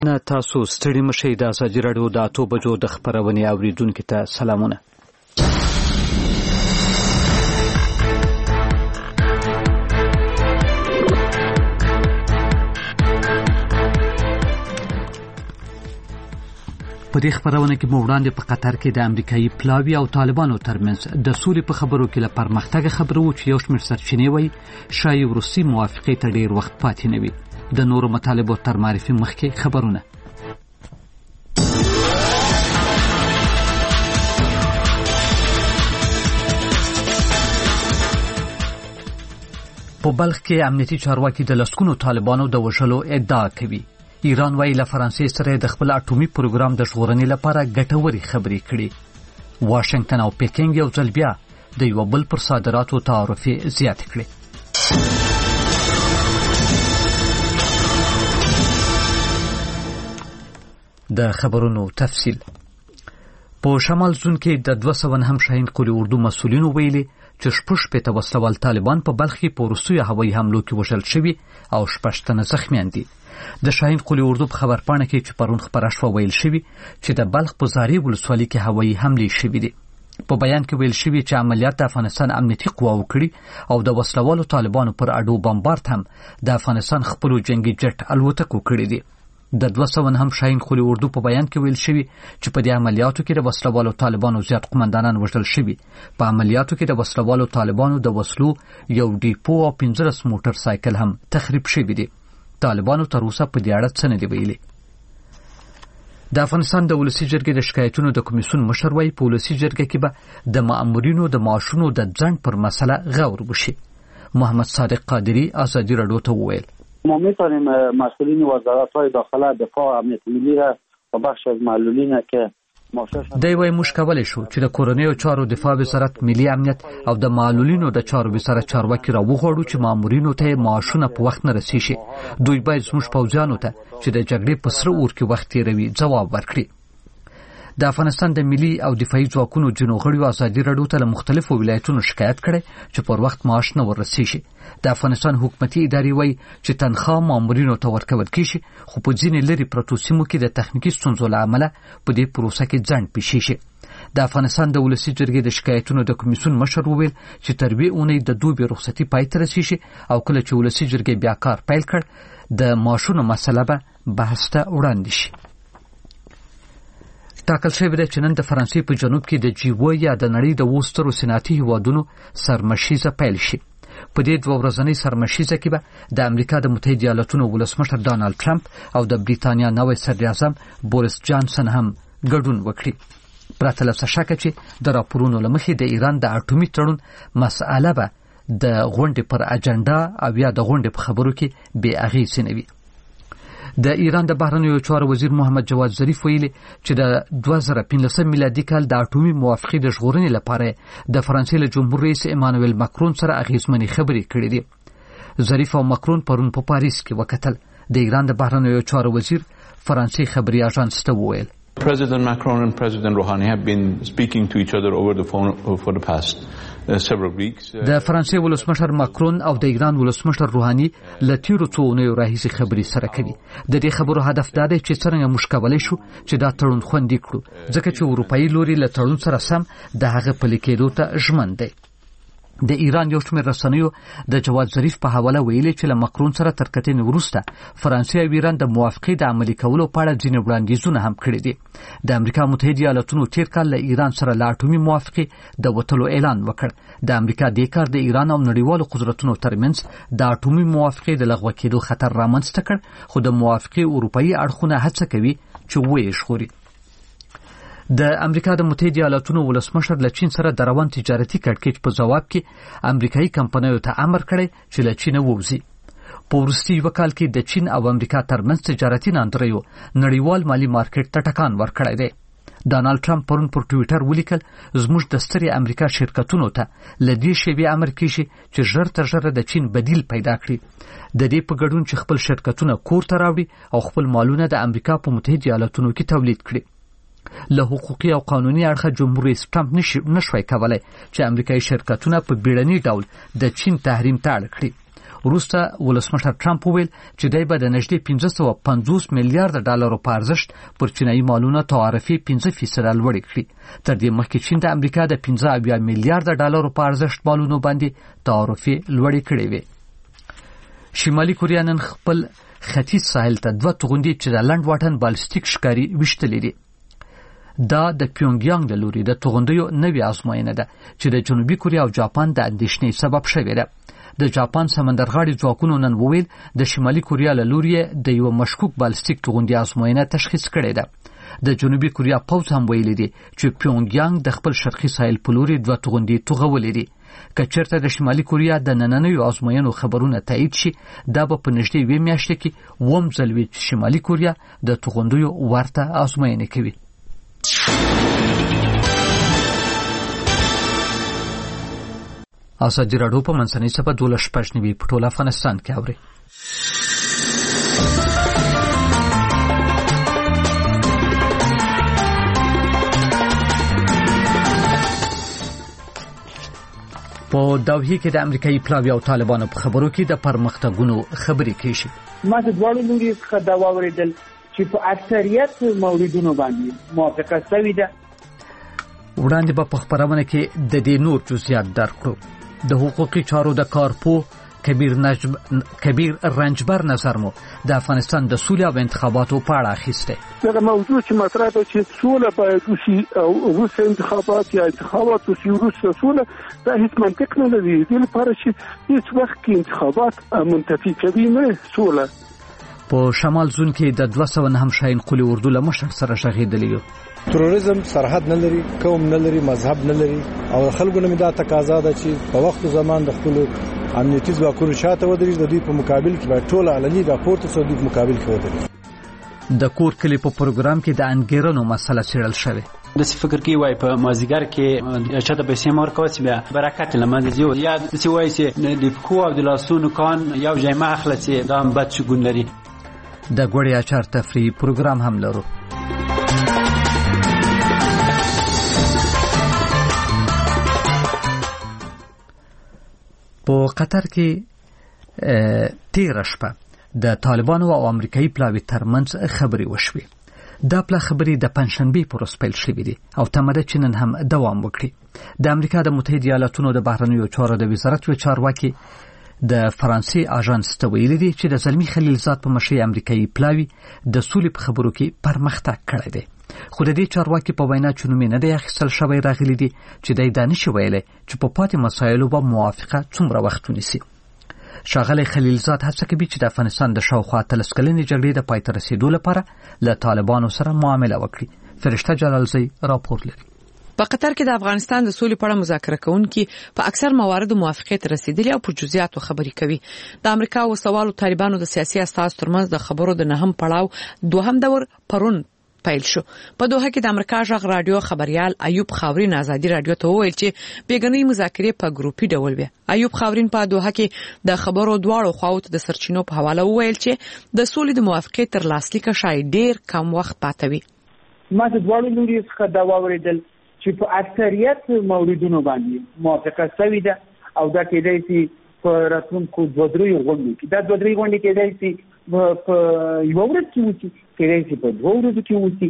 نه تاسو ستړي مشئ. د ازادي راډیو د 8 بجو د خبرونې اوریدونکو ته سلامونه. په دې خبرونه کې مو وړاندې په قطر کې د امریکایي پلاوی او طالبانو ترمنځ د سولې په خبرو کې له پرمختګ خبرو چې یو شمېر سرچینې وایي شایي وروستۍ موافقې ته ډېر وخت پاتې نه وي. د نورو مطالبو تر معرفي مخکې خبرونه. په بلخ کې امنیتي چارواکي د لسګونو طالبانو د وژلو ادعا کوي. ایران وايي له فرانسې سره د خپل اټومي پروګرام د ژغورنې لپاره ګټورې خبرې کړي. واشنگټن او پیکینګ یو ځل بیا د یو بل پر صادراتو تعرفې زیاتې کړې. د خبرونو تفصیل. په شمال زون کې د 200 هم شاهین قولي اردو مسؤلینو ویلي چې 6 وسلوال طالبان په بلخ کې په روسي هوایي حملو کې وژل شوي او 6 تنه زخمیان دي. د شاهین قولي اردو په خبرپاڼه کې چې پرون خبره شوه ویل شوی چې د بلخ په زاري ولسوالۍ کې هوایي حملې شوې دي. په بیان کې ویل شوی چې عملیات د افغانستان امنیتي قواو کړی او د وسلوالو طالبانو پر اډو بمبارد هم د افغانستان خپل جنگي جټ الوتکو کړی دي. د 200 هم شاهین قولي اردو په بیان کې ویل شوی چې په دې عملیاتو کې د وسلوالو طالبانو زیات قومندانان وژل شوي. په عملیاتو کې د وسلوالو طالبانو د وسلو یو ډیپو او 15 موټر سایکل هم تخریب شوي دي. طالبانو تر اوسه په دې اړه څه نه دی ویلي. د افغانستان د ولسی جرګې د شکایتونو د کمیسیون مشر وايي په ولسی جرګې کې به د مامورینو د معاشونو د ځنډ پر مسله غور وشي. محمد صادق قادری ازادي راډیو ته وویل ما می‌توانیم مسئولین وزارت‌های داخله دفاع و امنیت ملی را و بخش از معلولین که دی وای موږ کولای شو چې د کورنیو چارو دفاع وزارت ملي امنیت او د معلولینو د چارو وزارت چارواکي را وغواړو چې مامورینو ته معاشونه په وخت نه رسیږي. دوی باید زموږ پوځیانو ته چې د جګړې په سره اور کې وخت تیروي ځواب ورکړي. د افغانستان د ملي او دفاعي ځواکونو جنو غړیو ازادي راډیو ته له مختلفو ولایتونو شکایت کړي چې پر وخت معاش نه ورسیږي. د افغانستان حکومتي ادارې وایي چې تنخواه مامورینو ته ورکول کیږي خو په ځینې لري پرتو سیمو کې د تخنیکي ستونزو له امله په دې پروسه کې ځنډ پیښیږي. د افغانستان د ولسی جرګې د شکایتونو د کمیسیون مشر وویل چې تر دې اونۍ د دوبي رخصتي پای ته رسیږي او کله چې ولسی جرګې بیا کار پیل کړ د معاشونو مسله به بحث ته وړاندې شي. ټاکل شوی دی چې نن د فرانسې په جنوب کې د جیو یا د نړۍ د وسترو صنعتي هیوادونو سرمشیزه پیل شي. په دې 2 ورځنۍ سرمشیزه کې به د امریکا د متحده ایالاتونو ولسمشر ډانلډ ټرمپ او د بریتانیا نوی صدر اعظم بوریس جانسن هم ګډون وکړي. پرته له شک چې د راپورونو لمخې د ایران د اټومي تړون مسأله به د غونډې پر اجنډا او یا د غونډې په خبرو کې بې اغېزې نه وي. د ایران د بهرنیو چارو وزیر محمد جواد ظریف ویلي چې د 2015 میلادي کال د اټومي موافقې د ژغورنې لپاره د فرانسې له جمهور رئیس ایمانوئل ماکرون سره اغېزمنې خبرې کړې دي. ظریف او ماکرون پرون په پاریس کې وکتل. د ایران د بهرنیو چارو وزیر فرانسې خبري اژانس ته وویل President Macron and President Rouhani have been speaking to each other over the phone for the past several weeks. د فرانسې ولسمشر ماکرون او د ایران ولسمشر روحاني له تیرو څو اونیو راهیسې خبرې سره کوي. د دې خبرو هدف دا دی چې څنګه موږ کولی شو چې دا تړون خوندي کړو ځکه چې اروپایي لوري له تړون سره سم د هغه پلي کېدو ته ژمن دی. د ایران یو شمېر رسنیو د جواد ظریف په حواله ویلي چې له ماکرون سره تر کتنې وروسته فرانسې او ایران د موافقې د عملي کولو په اړه ځینې وړاندیزونه هم کړي دي. د امریکا متحده ایالاتونو تیر کال له ایران سره له اټومي موافقې د وتلو اعلان وکړ. د امریکا د کار د ایران او نړیوالو قدرتونو ترمنځ د اټومي موافقې د لغوه کېدو خطر رامنځته کړ خو د موافقې اروپایي اړخونه هڅه کوي چې ویې ژغوري. د امریکا د متحده ایالاتونو ولسمشر له چین سره د روان تجارتي کړکېچ په جواب کې امریکایي کمپنیو ته امر کړی چې له چین ووځي. په وروستي یو کال کې د چین او امریکا ترمنځ تجارتي ناندریو نړیوال مالی مارکیټ ته ټکان ورکړی دی. ډانلډ ټرمپ پرون پر ټویټر ولیکل زموږ د سترې امریکا شرکتونو ته له دې شیبې امر کیږي چې ژر تر ژره د چین بدیل پیدا کړي. د دې په ګډون چې خپل شرکتونه کور ته راوړي او خپل مالونه د امریکا په متحده ایالاتونو کې تولید کړي. له حقوقي او قانوني اړخه جمهور رئیس ټرمپ نشوي کولای چې امریکایي شرکتونه په بیړني ډول د چین تحریم ته اړ کړي. وروسته ولسمشر ټرمپ وویل چې دوی به د نږدې 550 میلیارډ ډالرو په ارزښت پر چینایي مالونو تعرفې 5% لوړې کړي. تر دې مخکې چین د امریکا د 15 میلیارډ ډالرو په ارزښت مالونو باندې تعرفې لوړې کړې وې. شمالي کوریا نن خپل ختیځ ساحل ته 2 توغندي چې د لنډ واټن بالستیک ښکاري وشتلې دي. دا د پیونګیانګ د لوري د توغندیو نوې آزموینه ده چې د جنوبي کوریا او جاپان د اندېښنې سبب شوې ده. د جاپان سمندرغاړي ځواکونو نن وویل د شمالي کوریا له لوري د یو مشکوک بالستیک توغندي آزموینه تشخیص کړې ده. د جنوبي کوریا پوځ هم ویلي دي چې پیونګیانګ د خپل شرقي ساحل په لوري 2 توغندي توغولې دي. که چېرته د شمالي کوریا د نننیو آزموینو خبرونه تایید شي، دا به په نږدې 2 میاشتې کې وم ځل وي چې شمالي کوریا د توغندیو ورته آزموینې کوي. ازادي راډیو په منځنۍ سپه 12 په ټول افغانستان کې اوري. په دوحه کې د امریکایي پلاوی او طالبانو په خبرو کې د پرمختګونو خبرې کیږي. ما د دواړو لوري څخه دا واوریدل چې په اکثریت موردونو باندې موافقه شوې ده. وړاندې په خبرونه کې د دې نور جزئیات درکړو. د حقوقي چارو د کارپو کبیر رنجبر نظر مو د افغانستان د سولې او انتخاباتو په اړه اخیسته. دا موضوع چې مطرح ده چې سوله باید وشي او وروسته انتخابات یا انتخابات وشي وروسته سوله، دا هیڅ منطق نه لري. دې لپاره چې هیڅ وخت کې انتخابات منتفي کوي نه سوله. په شمال زون کې د 209 شاهین قلی اردو له مشر سره شهیدلی. تروریزم سرحد نه لري، قوم نه لري، مذهب نه لري او خلکو نه دا تقاضا ده چې په وخت زمان د خپل امنیتي ځواکونو شاته ودرېږي، د دوی په مقابل کې باید ټول علني راپورټ سره دوی په مقابل کې ودرېږي. د کور کلی په پروګرام کې د انګیرنو مسله څېړل شوې. د فکر کې وای په مازیګر کې چاته پیسې مورکو چې بیا برکت لمنځه ځي یا د څه وای چې د پخو او د لاسونو کان یو ځای ما اخلصي دا هم بد شګون لري. د ګوړې اچار تفریح پروګرام هم لرو. په قطر کې تیر شپه د طالبانو او امریکایي پلاوی ترمنځ خبرې وشوې. دا پلا خبرې د پنځشنبه پر ورځ پیل شوې دي او تمده چې نن هم دوام وکړي. د امریکا د متحده ایالاتونو د بهرنیو چارو د وزارت یو چارواکي د فرانسې اژانس ته ویلي دي چې د زلمی خلیلزاد په مشرۍ امریکایي پلاوی د سولې په خبرو کې پرمختګ کړی دی. خو د دې چارواکي په وینا چې نوم نه دی اخیستل شوی راغلی دی چې د دانش ویلې چې په پاتې مسایلو به موافقه څومره وخت ونیسي. ښاغلی خلیلزاد هڅه کوي چې د افغانستان د شاوخوا 30 کلنې جګړې د پای ته رسیدو لپاره له طالبانو سره معامله وکړي. فرشته جلالزی راپور لري. په قطر کې د افغانستان د سولې په اړه مذاکره کوونکي په اکثر مواردو موافقت رسیدلی او په جزئیاتو خبرې کوي. د امریکا او سوالو طالبانو د سیاسي اساس ترمنځ د خبرو د نهم پړاو دوهم دور پرون پیل شو. په دوحه کې د امریکا ژغ رادیو خبريال ایوب خاورین ازادي رادیو ته وویل چې بیګنۍ مذاکرې په ګروپي ډول وي. ایوب خاورین په دوحه کې د خبرو دواړو خواوو د سرچینو په حواله وویل چې د سولې د موافقت تر لاسلیک شاید ډیر کم وخت پاتې وي. ما د دواړو لوري څخه دا واوریدل چې په اکثریت موردونو باندې موافقه شوې ده او دا کېدای شي په راتلونکو 2-3 غونډو کې دا 2-3 غونډې کېدای شي په یو ورځ کې وشي، کېدای شي په 2 ورځو کې وشي.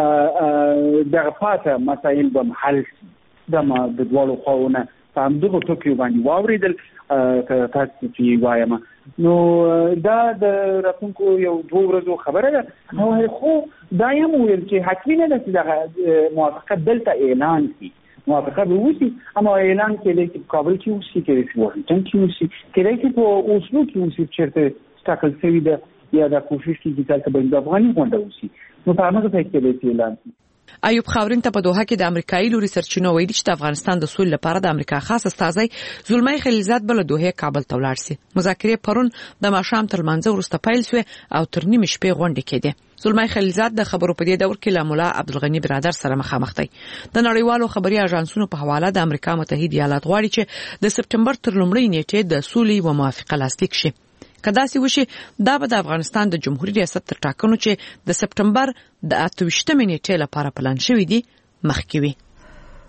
دغه پاته مسایل به حل شي. دا ما د دواړو خواوو په همدغو ټکیو باندې واوریدل. تاسو چې وایم نو دا د راتلونکو یو 2 ورځو خبره ده. خو دا هم ویل چې حتمي نه ده چې دغه موافقت دلته اعلان شي. موافقه به وشي اما اعلان کېدای شي په کابل کې وشي، کېدای شي واشنګټن کې وشي، کېدای شي په اوسلو کې وشي چېرته ټاکل شوی ده یا دا کوشش کیږي چې د افغاني غونډه وشي. نو په هغه ځای کې به اعلان شي. ایوب خاورین ته په دوحه کې د امریکایي لوري سرچینو ویلي چې د افغانستان د سولې لپاره د امریکا خاص استازی زلمی خلیلزاد بل دوحه کابل ته ولاړ سي. مذاکرې پرون د ماښام تر منځه وروسته پیل شوې او تر نیمه شپې غونډه کېده. زلمی خلیلزاد د خبرو په دې دور کې له مولا عبدالغنی برادر سره مخامخ دی. د نړیوالو خبري اژانسونو په حواله د امریکا متحده ایالات غواړي چې د سپټمبر تر لومړۍ نیټې د سولې و موافقه لاسلیک شي. کدا سی وشي دا به د افغانستان د جمهوریت ریاست تر ټاکنو چې د سپټمبر د 28 نیټې لپاره پلان شوی دی مخکې وي.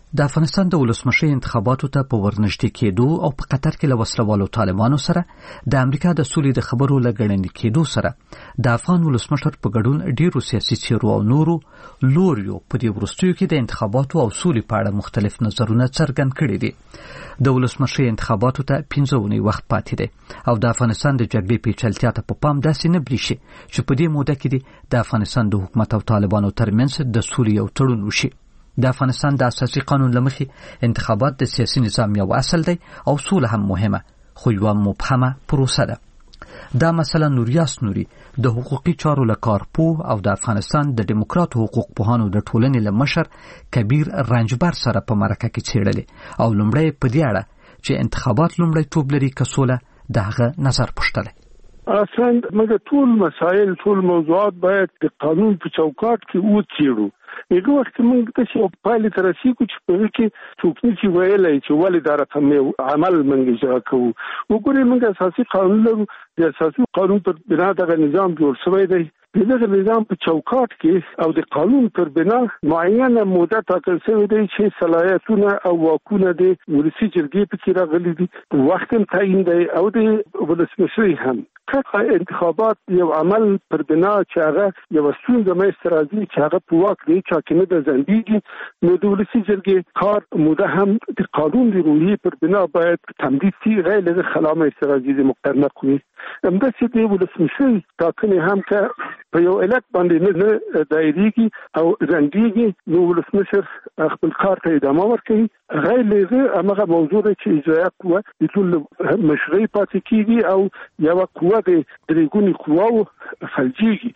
د افغانستان د ولسمشر انتخاباتو ته په ورنږدې کېدو او په قطر کې له وسلوالو طالبانو سره د امریکا د سولې د خبرو لګړنې کېدو سره د افغان ولسمشر په ګډون ډیرو سیاسي څیرو او نورو لوریو په دې وروستیو کې د انتخاباتو او سولې په اړه مختلف نظرونه څرګند کړي دي. د ولسمشر انتخاباتو ته 15 اونۍ وخت پاتې دی او د افغانستان د جګړې پیچلتیا ته په پام داسې نه بریښي چې په دې موده کې د افغانستان د حکومت او طالبانو ترمنځ د سولې یو تړون وشي. د افغانستان د اساسي قانون لمخې انتخابات د سیاسي نظام یو اصل دی او سوله هم مهمه خو یو مبهمه پروسه ده. دا مسله نوریاس نوري د حقوقي چارو لکارپوه او د افغانستان د دیموکراتو حقوق پوهانو د ټولنې لمشر کبیر رنجبر سره په مرکه کې څېړلې او لومړی په دې اړه چې انتخابات لومړی توب لري که سوله د هغه نظر پوښتلی. اصلا موږ ټول مسایل ټول موضوعات باید د قانون په چوکاټ کې وڅېړو. یو وخت موږ د څه پایلې تر رسیدو چې په کې څوک نشي ویلای چې ولې دا رقم عمل موږ اجرا کوو. وګورئ موږ اساسي قانون لرو. د اساسي قانون پر بنا دغه نظام جوړ شوی دی. دغه نظام په چوکاټ کې او د قانون پر بنا معینه موده ټاکل شوی دی چې صلاحیتونه او واکونه د ولسي جرګې په کې راغلي دي. وخت هم تعیین دی او د ولسمشر هم انتخابات یو عمل پر بنا چې هغه یو ستونزه مې راځي چې هغه په واک دی چې کنه د ځندېږي نو د ولسي جرګې کار موده هم د قانون د روحیې پر بنا باید تمدید شي غیر له خلا مې راځي د مقرنه کوي. همداسې د ولسمشر ټاکنې هم که په یو الک باندې نه دایریږي او ځندېږي نو ولسمشر خپل کار ته ادامه ورکوي. غیر له هغه موضوع چې اجرا قوه د ټول مشروعي پاتې کیږي او یو قوه د درېګونی قواو فلجيږي.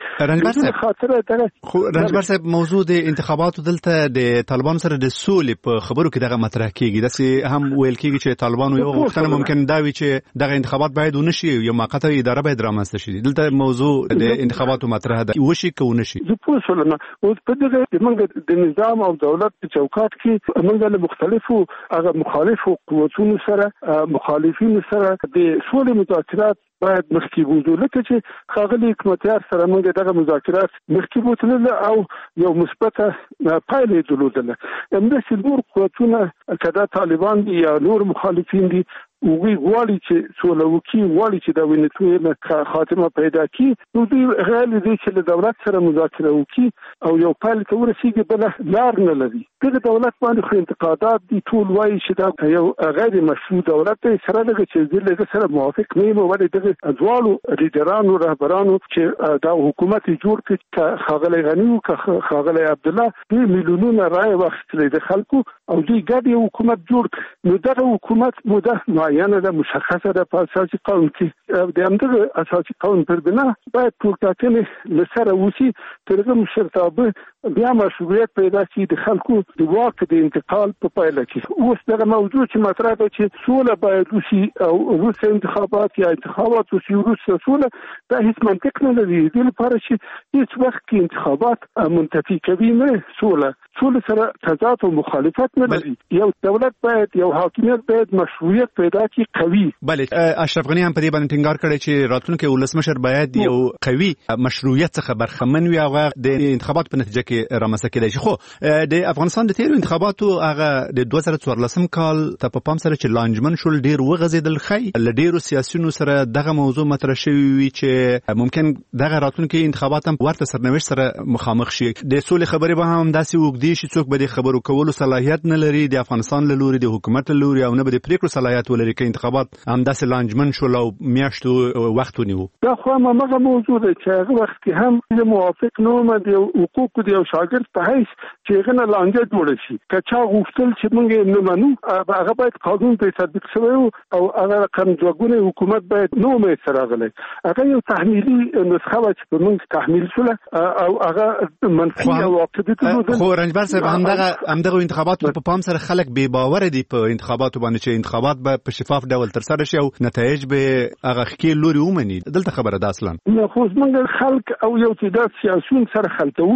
رنجبر صاحب موضوع د انتخاباتو دلته د طالبانو سره د سولې په خبرو کې دغه مطرح کیږي. داسې هم ویل کیږي چې طالبانو یو غوښتنه ممکن دا وي چې دغه انتخابات باید ونشي یو موقته اداره باید رامنځته شي. دلته موضوع د انتخاباتو مطرح ده وشي که ونشي. زه پوه شوم اوس په دغه موږ د نظام او دولت په چوکاټ کې موږ له مختلفو هغه مخالفو قوتونو سره مخالفینو سره د سولې مذاکرات باید مخکې وځو. لکه چې ښاغلي حکمتیار سره موږ دغه مذاکرات مخکې بوتلل او یو مثبته پایله درلودله. همداسې نور قوتونه که دا طالبان دي یا نور مخالفین دي وی غواړي چې سوله وکړي غواړي چې د وینتوې خاتمه پیدا کړي نو دوی غیر دې چې له دولت سره مذاکره وکړي او یو پایله ته ورسیږي بل لار نه لري. دغه دولت باندې خو انتقادات دي ټول وایي چې دا یو غیر مشروع دولت دی. سره دغه چې دغه سره موافق نه یم ولې دغه ځوالو لیډرانو رهبرانو چې دا حکومت جوړ کړي ښاغلی غني او ښاغلی عبدالله دوی میلیونونه رایې واخیستلې د خلکو او دوی ګډ یو حکومت جوړ کړ. نو دغه حکومت موده یعنی دا مشخصه ده په اساسي قانون کې د همدغه اساسي قانون پر بنا باید ټول ټاکنې له سره وشي تر هغه مشرتابه بیا مشروعیت پیدا شي د خلکو د واک د انتقال په پایله کې. اوس دغه موضوع چې مطرح ده چې سوله باید وشي او وروسته انتخابات یا انتخابات وشي وروسته سوله دا هیڅ منطق نه لري. دې لپاره چې هیڅ وخت کې انتخابات منتفي کوي نه سوله سره تضاد او مخالفت نه لري. یو دولت باید یو حاکمیت باید مشروعیت پیدا کړي قوي. بله اشرف غنی هم په دې باندې ټینګار کړی چې راتلونکي ولسمشر باید یو قوي مشروعیت څخه برخمن وي او د انتخابات په نتیجه کې رامنځته کېدای شي. خو د افغانستان د تیرو انتخاباتو هغه د 2014 کال ته په پام سره چې لانجمن شول ډیر وغځېدل خی له ډیرو سیاسيونو سره دغه موضوع مطرح شوی وي چې ممکن دغه راتلونکي انتخابات هم ورته سرنوشت سره مخامخ شي. د سولې خبرې به هم داسې وګدي شي څوک به د خبرو کولو صلاحیت نه لري د افغانستان له لوري د حکومت له لوري او نه به د پریکړو صلاحیت ولري که انتخابات هم داسې لانجمن شول او میاشتو وخت ونیو. دا خو هغه موضوع ده چې هغه وخت کې هم موافق نه وم د حقوقو د یو شاګرد په حیث چې هغه نه لانجه جوړه شي. که چا غوښتل چې موږ نه منو هغه باید قانون ته تطبیق شوی او هغه کمزورګونه حکومت باید نو مې سره غلي. هغه یو تحمیلي نسخه و چې موږ تحمیل شوله او هغه منفي او عقیدت خو رنجبر صاحب همدغه انتخابات په پام سره خلک بې باور دي په انتخاباتو باندې چې انتخابات به په شفاف ډول تر سره شي او نتایج به هغه خکې لوري ومني. دلته خبره ده اصلا نه خو موږ خلک او یو تعداد سیاسيون سره خلطو ګډو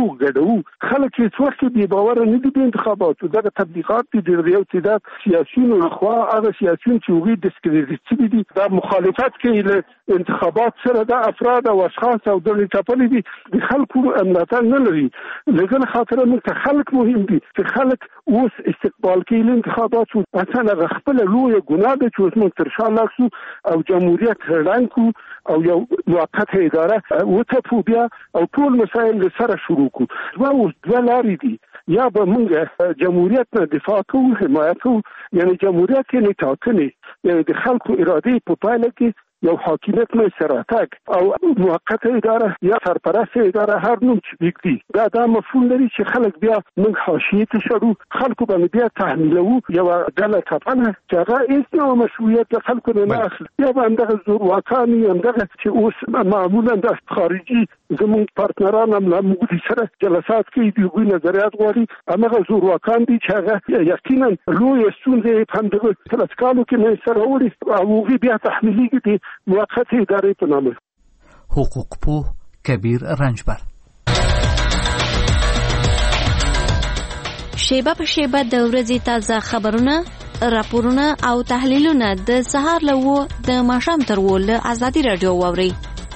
کوو خلک هیڅ وخت بې باوره نه دي په انتخاباتو دغه تبلیغات دي د یو تعداد سیاسیونو لخوا هغه سیاسیون چې هغوی ډسکریډیټ شوي دي دا مخالفت کوي له انتخابات سره د افراد او اشخاص او ډلې ټاکلي دي د خلکو ملاتړ نه لري لکه خاطر موږ ته خلک مهم دي چې خلک اوس استقبال کوي له انتخاباتو اصلا خپل لوی ګناه ده چې موږ تر شا لاړ شو او جمهوریت اعلان کو او یو موقته اداره وټپو بیا او ټول مسایل سره شروع کو دوه لارې دي یا به موږ جمهوریت نه دفاع کوو حمایت کوو یعنی جمهوریت یې نه ټاکنې یعنی د خلکو اراده په پایله کې یو حاکمیت نه سراتک او موقته اداره یا سرپرست اداره هر نوم چې وکړي دا مفهوم لري چې خلک بیا موږ حاشیه ته شړو خلکو باندې بیا تحمیلوو یو ډله ټاپنه چې هغه هیڅ نوع مشروعیت د خلکو نه اخلي یا به همدغه زورواکان همدغه چې اوس معمولا د خارجي زموږ پارتنران هم له موږ سره جلسات کوي د هغوی نظریات غواړي همغه زورواکان دي چې هغه یقینا لویې ستونزې په همدغه 30 کالو کې منځته راوړي او هغوی بیا تحمیلېږي موقت اداره په نامه. حقوق پوه کبیر رنجبر شیبه په شیبه د ورځې تازه خبرونه راپورونه او تحلیلونه د سهار له د ماښام تر له ازادي رادیو واوري.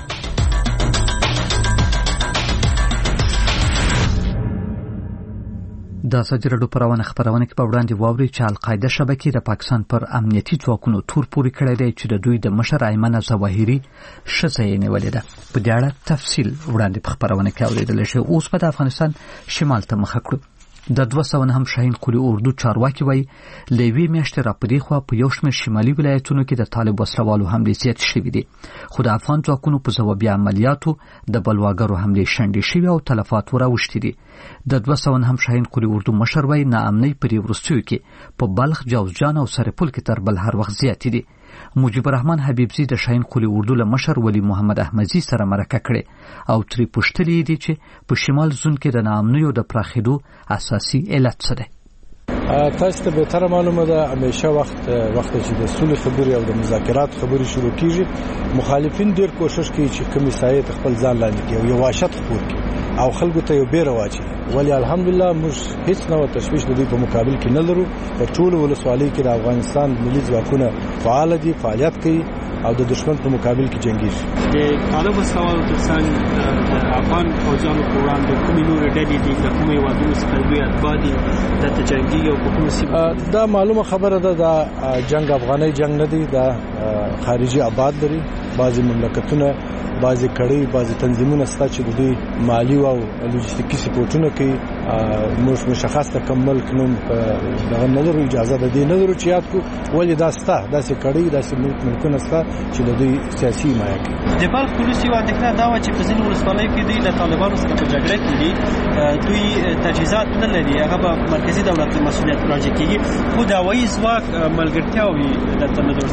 د ازادي رادیو پروانه خبرونه کې په وړاندې واوري چې القاعده شبکې د پاکستان پر امنیتي ځواکونو تور پوري کړی دی چې د دوی د مشر ایمن ظواهري شزه یې نیولې ده. په دې اړه تفصیل وړاندې په خبرونه کې اوریدل شي. اوس په افغانستان شمال ته مخ کړو. د 209 شاهین قلی اردو چارواکي وایي لوی میاشتې را پدې خو په یو شمېر شمالي ولایتونو کې د طالب وسلوالو حملې زیات شوې دي خو د افغان ځواکونو په ځوابي عملیاتو د بلواګرو حملې شنډې شوې او تلفات وراوښتي دي. د 209 شاهین قلی اردو مشر وایي ناامنۍ پر ورستیو کې په بلخ جوزجان او سرپل کې تر بل هر وخت زیات دي. مجيب الرحمن حبیبزی د شاهین قلی اردو له مشر ولی محمد احمدزی سره مرکه کړې او تری پوښتلې دي چې په شمال زون کې د ناامنیو د پراخېدو اساسي علت څه دی. تاسو ته به تر معلومه ده همیشه وخت چې د صلح خبري او د مذاکرات خبري شروع کیږي مخالفین ډیر کوشش کوي چې کومي سایه خپل ځان لاندې کوي یو واشت خپور کوي او خلکو ته یو بیره واچي ولی الحمدلله موږ هیڅ نوع تشویش د دې په مقابل کې نه لرو. په ټول ولسوالۍ کې د افغانستان ملي ځواکونه فعال دي فعالیت کوي او د دشمن په مقابل کې جنگیږي. د طالب وسلوالو ترڅنګ د افغان فوجانو په وړاندې کومې نورې ډلې دي د کومې وادونو څخه دوی اتباع دي د تجنګي او په کومو سیمو دا معلومه خبره ده د جنگ افغاني جنگ نه دی دا خارجي آباد لري بعضي مملکتونه بعضي کړي بعضي تنظیمونه ستا چې د دې مالی او لوجستیکي سپورټونه کوي موږ مشخص تکمل کنوم دغه نظر اجازه ده دي نظر چې یاد کو ولې دا ستا داسې کړي داسې ممکن ستا چې د دې سیاسي حمایت کوي. د بلخ پولیس یو اندېښنه دا و چې په ځینو ولسوالیو کې دوی د طالبانو سره په جګړه کې دي دوی تجهیزات نه لري هغه به مرکزي دولت مسؤلیت راځي کیږي خو د هوایي ځواک ملګرتیاوي د تمدن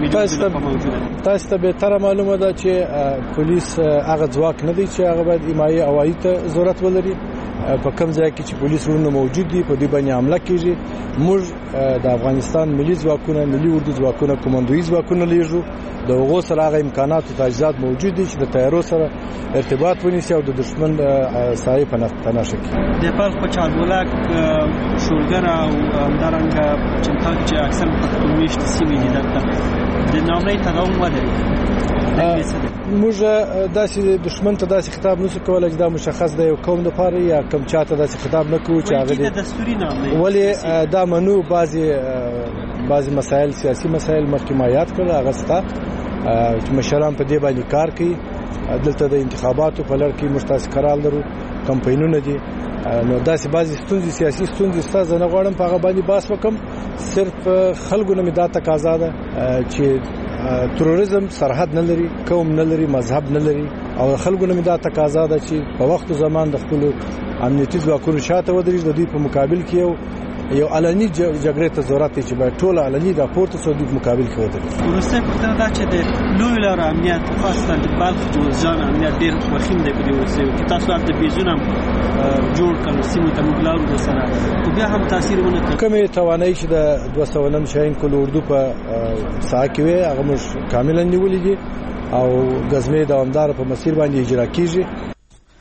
سره تاسو ته به تر معلومه ده چې پولیس هغه ځواک نه دی چې هغه باید حمایي هوایي ته ضرورت ولري. په کوم ځای کې چې پولیس ورونه موجود دي په دې باندې حمله کیږي. موږ د افغانستان ملي ځواکونه ملي اردو ځواکونه کومندوي ځواکونه لیږو د هغو سره هغه امکانات او تجهیزات موجود دي چې د تیارو سره ارتباط ونیسي او د دشمن سایه پناه شي. د بلخ په چاربولک شولګر او همدارنګه چنتاک چې اکثر پښتون میشت سیمې دي دلته د نامنۍ تداوم ودرېد. موږ داسې دشمن ته داسې خطاب نشو کولای چې دا مشخص دی یو قوم لپاره یا کوم چاته داسې خطاب نه کوو چې هغه د دستوري نامنۍ ولی دا منو بعضی مسائل سیاسي مسائل مخکې ما یاد کړل هغه ستا چې مشران په دې باندې کار کوي دلته د انتخاباتو په لړ کې مشتاس قرار لرو کمپاینونه دي نو داسې بعضی ستونزې سیاسي ستونزې ستاسو نه غواړم په هغه باندې بحث وکم صرف خلکو نه مې دا تقاضا ده چې تروریزم سرحد نه لري قوم نه لري مذهب نه لري او خلکو نه دا تقاضا ده چې په وخت زمان د خپل امنیتي ځواکونو شاته ودرېږي د دوی په مقابل کې یو علني جګړې ته ضرورت دی چې باید ټول علني د پورته سو د مقابل کې ودرېږي. ورسته پرته دا چې د لوی لار امنیت خاصه د بلخ جوزجان امنیت ډېر مهم دی په دې ورسته کې تاسو د بیزونم جوړ کړو سیمه ته مبلغ سره خو بیا هم تاثیر ونه کړ. کومه توانایي چې د 209 شاهین قلی اردو په ساحه کې وي هغه موږ کاملا نیولې دي او غزمه دوامدار په مسیر باندې اجرا کیږي.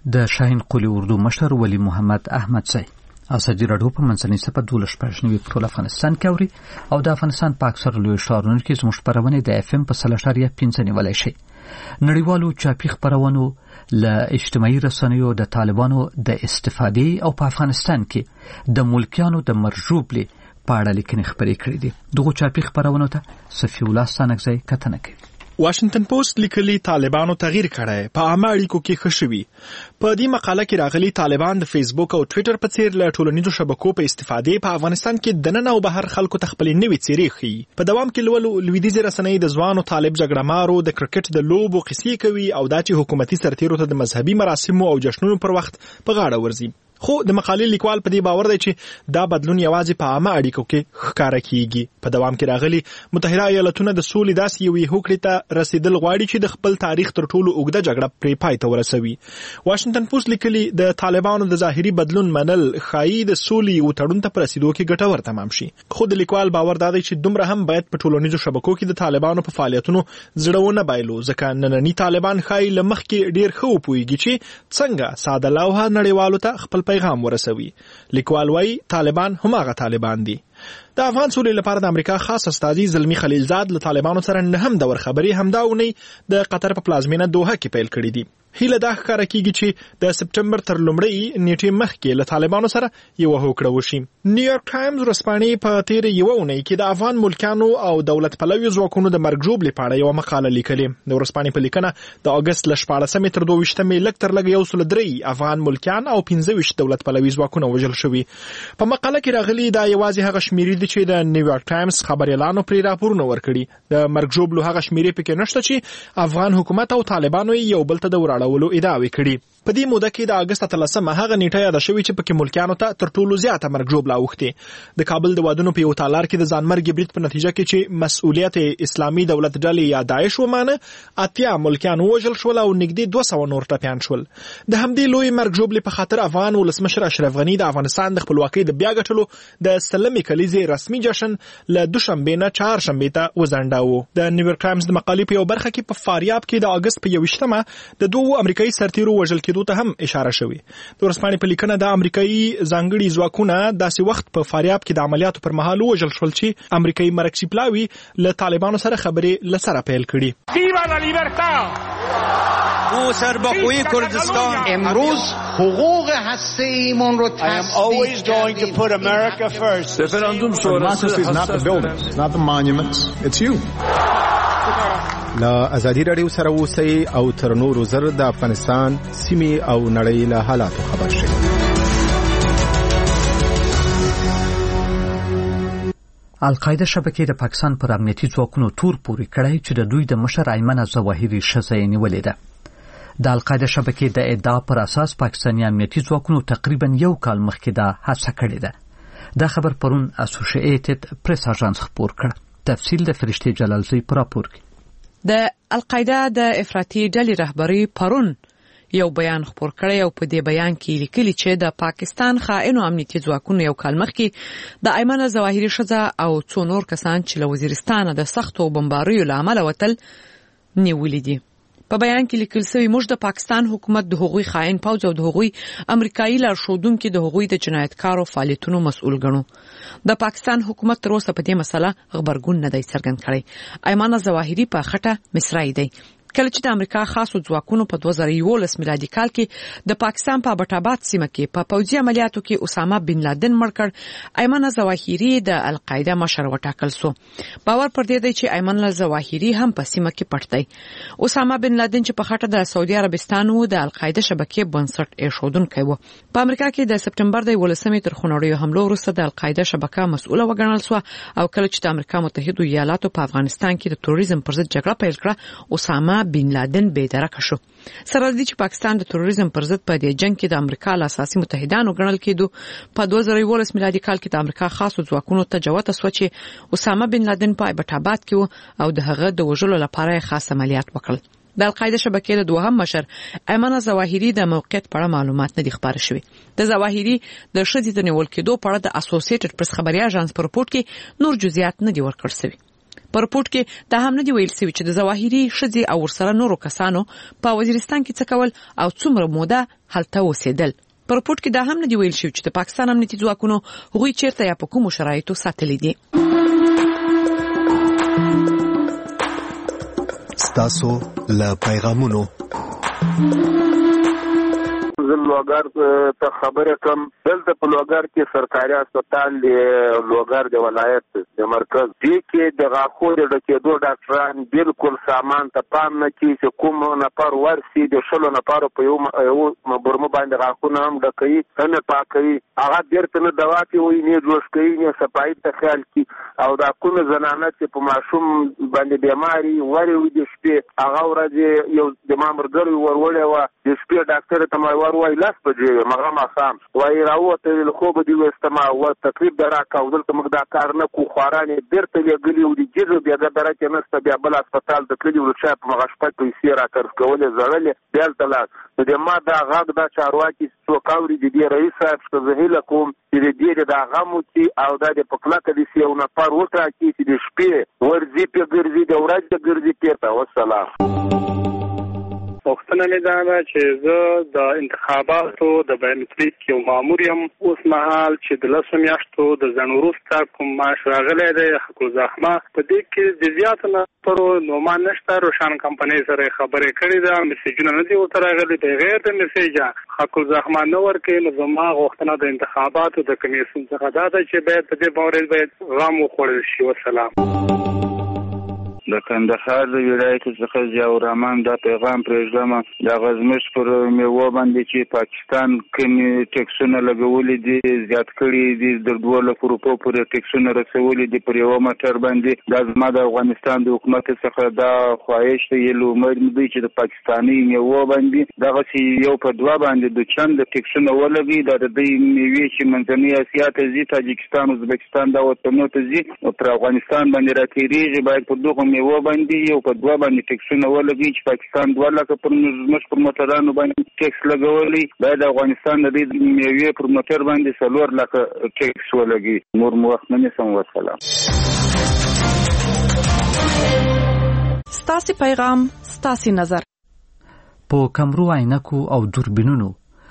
د شاهین قلی اردو مشر ولی محمد احمد زئی ازادي راډیو په منځنۍ سپه 12 په افغانستان کې اوري او د افغانستان په اکثر لوی ښارونو کې زموږ خبرونه د اف ام په 3.5 نیولای شي. نړیوالو چاپی خبرونو له اجتماعي رسنیو د طالبانو د استفادې او په افغانستان کې د ملکیانو د مرجوبلي په اړه لیکنې خبرې کړې دي. دغه چاپی خبرونو ته صفی الله سانکزی کتنه کوي. واشنگټن پوسټ لیکلي طالبانو تغییر کړی په عامه اړیکو کې خښوي. په دې مقاله کې راغلي طالبان د فیسبوک او ټوئیټر په څیر له ټولنیزو شبکو په استفادې په افغانستان کې د نن او بهر خلکو ته خپل نوې څیرې ښيي. په دوام کې لویدیځ رسنۍ د ځوانو طالب جګړهمارو د کرکټ د لوبو قصې کوي او دا چې حکومتي سرتیرو ته د مذهبي مراسمو او جشنونو پر وخت په غاړه ورځي. خو د مقالې لیکوال په دې باور دی چې دا بدلون یوازې په عامه اړیکو کې ښکاره کیږي. په دوام کې راغلي متحده ایالاتونه د سولې داسې یوې هوکړې ته رسیدل غواړي چې د خپل تاریخ تر ټولو اوږده جګړه پرې پای ته ورسوي. واشنگټن پوسټ لیکلي د طالبانو د ظاهري بدلون منل ښایي د سولې او تړون ته رسیدو کې ګټور تمام شي. خو د لیکوال باور دا دی چې دومره هم باید په ټولنیزو شبکو کې د طالبانو په فعالیتونو زړونه بایلو، ځکه نننی طالبان ښایي له مخکې ډیر ښه وپوهیږي چې څنګه ساده لوحه نړیوالو ته خپل پیغام ورسوي. لیکوال وايي طالبان هماغه طالبان دي. د افغان سولې لپاره د امریکا خاص استازي زلمی خلیلزاد له طالبانو سره نه هم د خبرې همدا ونی د قطر په پلازمینه دوحه کې پیل کړې دي. هیله دا ښکاره کیږي چې د سپټمبر تر لومړۍ نیټې مخکې له طالبانو سره یو هوکړه وشي. نیویارک ټایمز ورځپاڼې په تیر یو اونۍ کې د افغان ملکیانو او دولت پلوي ځواکونو د مرګ ژوبلې په اړه یو مقاله لیکلې. د ورځپاڼې په لیکنه د اگست له 14 تر 22 لږ تر لږ 103 افغان ملکیان او 15 دولت پلوي ځواکونه وژل شوي. په مقاله کې راغلي دا یوازې هغه شمیرې دي چې د نیویارک ټایمز خبريالانو پرې راپورونه ورکړي. د مرګ ژوبلو هغه شمیرې پکې نشته چې افغان حکومت او طالبانو یو بل ته د وراړولو ادعاوې کړي. په دې موده کې د اگست 13 هغه نیټه یاد شوې چې پکې ملکیانو ته تر ټولو زیاته مرګ ژوبله اوښتې. د کابل د وادونو په یو تالار کې د ځانمرګ برید په نتیجه کې چې مسؤلیت اسلامي دولت ډلې یا داعش ومانه 80 ملکیان وژل شول او نږدې 200 نور ټپیان شول. د همدې لوی مرګ ژوبلې په خاطر افغان ولسمشر اشرف غنی د افغانستان د خپلواکۍ د بیا ګټلو د سلمې کلیزې رسمي جشن له دوشنبه نه چهارشنبه ته وځنډاوه. د نیویارک ټایمز د مقالې په یو برخه کې په فاریاب کې د اگست په 21مه د دوه امریکایي سرتیرو وژل کېدو ته هم اشاره شوې. د ورځپاڼې په لیکنه د امریکایي ځانګړي ځواکونه داسې وخت په فاریاب کې د عملیاتو پر مهال وژل شول چې امریکایي مرکزي پلاوي له طالبانو سره خبرې لسره پیل کړي. ویوا لا لیبرتا! او سرباخوی کردستان امروز حقوق هسته‌ایمون رو تصدیق کردیم. I am always going to put America first. Referendum شورای is not the buildings, not the monuments, it's you. لا ازادي راډیو سره اوسئ او تر نورو زر د افغانستان سیمې او نړۍ له حالاتو خبر شئ. القاعده شبکې د پاکستان پر امنیتي ځواکونو تور پورې کړی چې د دوی د مشر ایمن ظواهري ښځه یې نیولې ده. د القاعده شبکې د ادعا پر اساس پاکستاني امنیتي ځواکونو تقریبا یو کال مخکې دا هڅه کړې ده. دا خبر پرون اسوسییټډ پریس اژانس خبر کړ. تفصیل د فرشتي جلالزی پر راپور کې. د القاعده د افراطي ډلې رهبری پرون یو بیان خبر کړی او په دې بیان کې لیکلي چې د پاکستان خائن امنیتي ځواکونو یو کال مخکې د ایمن ظواهري ښځه او څو نور کسان چې له وزیرستان د سختو بمباریو له امله وتل نیولې دي. په بیان کې لیکل شوی موږ د پاکستان حکومت د هغوی خائن پوځ او د هغوی امریکایي لارښودونکو د هغوی د جنایتکارو فعالیتونو مسؤل ګڼو. د پاکستان حکومت تر اوسه په دې مسله خبرګون نه دی څرګند کړی. ایمن ظواهري په خټه مصری دی. کله چې د امریکا خاصو ځواکونو په 2011 میلادي کال کې د پاکستان په ابټاباد سیمه کې په پوځي عملیاتو کې اسامه بن لادن مړ کړ، ایمن ظواهري د القاعده مشر وټاکل شو. باور پر دې دی چې ایمن ظواهري هم په سیمه کې پټ دی. اسامه بن لادن چې په خټه د سعودي عربستان او د القاعده شبکې بنسټ ایښودونکی و. په امریکا کې د سپټمبر د 18 تر خونړیو حملو وروسته د القاعده شبکه مسؤله وګڼل شو او کله چې د امریکا متحده ایالاتو په افغانستان کې د تروریزم پر ضد جګړه پیل کړه، اسامه بن لادن بېدرکه شو. سره دې چې پاکستان د تروریزم پر ضد په دې جنگ کې د امریکا له اساسي متحدانو ګڼل کېدو، په 2011 میلادي کال کې د امریکا خاصو ځواکونو ته جوته شو چې اسامه بن لادن په ابټاباد کې او د هغه د وژلو لپاره خاص عملیات وکړل. د القاعده شبکې د دوهم مشر ایمن ظواهري د موقعیت په اړه معلومات نه دي خبر شوي. د ظواهري د ښځې د نیول کېدو په اړه د اسوسییټډ پریس خبري اژانس په رپورت کې نور جزئیات نه دي ورکړل شوي. په رپورت کې دا هم نه دی ویل شوی چې د ظواهري شذې او ورسره نورو کسانو په وزیرستان کې څه کول او څومره موده هلته اوسېدل. په رپورت کې دا هم نه دی ویل شوی چې د پاکستان امنیتي ځواکونو هغوی چیرته یا په کومو شرایطو ساتلي دي. ستاسو له پیغامونو لوګر ته خبره کوم دلته په لوګر کې سرکاري هسپتال دی لوګر د ولایت د مرکز دی کې د غاخو د ډکېدو ډاکټران بالکل سامان ته پام نه کوي چې کوم نفر ورسي د شلو نفر په یو برمه باندې غاخونه هم ډکوي نه پاکوي هغه بیرته نه دوا کوي نه جوش کوي نه صفایي ته خیال کوي او دا کومه زنانه چې په ماشوم باندې بیماری وری وي د شپې هغه ورځ یو د مامورګر ورولې و د شپې ډاکټر ته ما ورولې لاس بجې مغه ما خام وای راوته له خوب دی واستما او تقریبا دراکا او دلته موږ دا کار نه کو خوارانه بیرته لګلی او د جزو بیا د درکه نسته بیا بل هسپتال د کلی ولچا په مغه شپه پیسې را کړ کولې زړلې بیا تل د ما دا غاګ دا چارواکي څوکاوري د رئیس صاحب څخه زهیله کوم چې دې دا غمو چې او د پکلاکه دي یو نفر وټا چې د شپې ورځي په ګرځي د ورځ ګرځي پیته والسلام. وختونه مې دا چې زه د انتخاباتو د بایومتریک یو مامور یم اوس مهال چې د 10 میاشتو د ځنډ وروسته کوم معاش راغلی دی حق الزحمه په دې کې د زیات نفرو نومان نشته روشن کمپنۍ سره خبرې کړې ده میسیجونه نه دي ورته راغلي بغیر د میسیجه حق الزحمه نه ورکوي نو زما غوښتنه د انتخاباتو د کمیسیون څخه دا ده چې باید په دې مورد باید غم وخوړل شي. والسلام. د کندهار د ولایت څخه ضیاء الرحمن دا پیغام پرېږدم د غزمش پر میوه باندې چې پاکستان کومي ټیکسونه لګولې دي زیات کړي دي د 2 لک روپو پورې ټیکسونه رسولې دي پر یو موټر باندې دا زما د افغانستان د حکومت څخه دا خواهش دی یلو امید دی چې د پاکستاني میوه باندې دغه سی یو په 2 باندې د چند ټیکسونه ولګي د دې میوه چې منځنۍ اسیا ته ځي تاجکستان ازبکستان دا وطنو ته ځي او پر افغانستان باندې راتېریږي باید په دغه میوه باندې یو په 2 باندې ټیکسونه ولګي چې پاکستان 2 لک پر مش پر موټرانو باندې ټیکس لګولي باید افغانستان د دې میوه پر موټر باندې 4 لک ټیکس ولګي. نور وخت نه سم. والسلام. ستاسو پیغام ستاسو نظر په کمرو عینکو او دوربینونو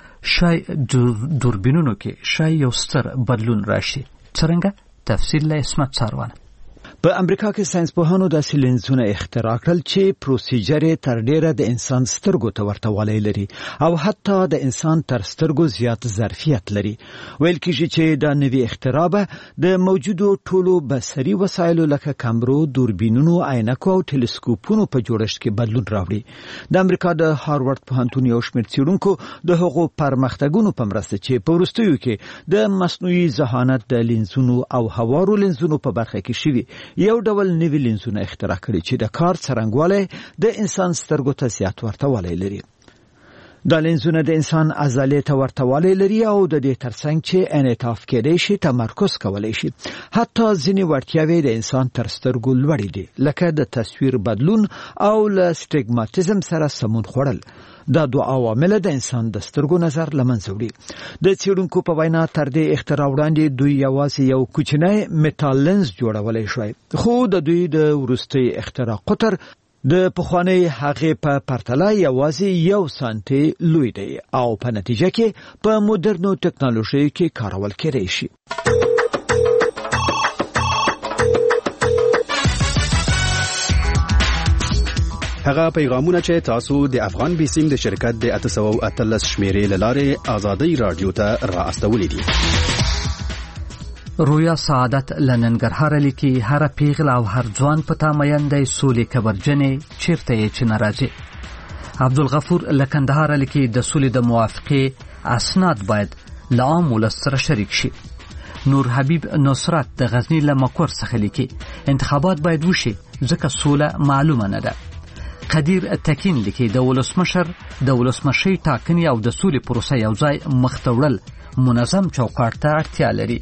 کې شای یو ستر بدلون راشي. څنګه تفصیل له اسمت ساروان. په امریکا کې ساينسپوهانو د لینزونه اختراع کړل چې پروسیجر تر ډیره د انسان سترګو ته ورته والی لري او حتی د انسان تر سترګو زیات ظرفیت لري. ویل کېږي چې دا نوی اختراع به د موجودو ټولو بصري وسایلو لکه کامرو، دوربینونو، عینکو او ټلسکوپونو په جوړښت کې بدلون راوړي. د امریکا د هاروارد پوهنتون یو شمېر څېړونکو د هغو پرمختګونو په مرسته چې په وروستیو کې د مصنوعي ذهانت د لینزونو او هوارو لینزونو په برخه کې شوي یو ډول نوی لینزونه اختراع کړي چې د کار څرنګوالی د انسان سترګو ته زیات ورتوالی لري. دا لینزونه د انسان عضلې ته ورتوالی لري او د دې ترڅنګ چې انعطاف کېدای شي تمرکز کولی شي. حتی ځینې وړتیاوې د انسان تر سترګو لوړې دي لکه د تصویر بدلون او له سټیګماتیزم سره سمون خوړل. دا 2 عوامل د انسان د سترګو نظر لمنځه وړي. د څېړونکو په وینا تر دې اختراع وړاندې دوی یوازې یو کوچنی میټال لینز جوړولی شوی خو د دوی د وروستي اختراع قطر د پخوانی هغې په پرتله یوازې 1 سانتي لوی دی او په نتیجه کې په مدرنو ټکنالوژي کې کارول کېدای شي. هغه پیغامونه چې تاسو د افغان بیسیم د شرکت د 813 شمیرې لاره آزادۍ رادیو ته را استولې دي. رویا سعادت لننګرهار لیکي هر پیغل او هر ځوان په تامینده سولې کبرجنې چیرته یې چې ناراضي. عبدالغفور لکندهار لیکي د سولې د موافقې اسناد باید لعام ولس سره شریک شي. نور حبیب نصرت د غزنی لمکور څخه لیکي انتخابات باید وشي ځکه سوله معلومه نه ده. قدیر تکین لیکي د ولسمشر د ولسمشي ټاکنې او د سولې پروسه یو ځای مختوړل منظم چوکاټ ته اړتیا لري.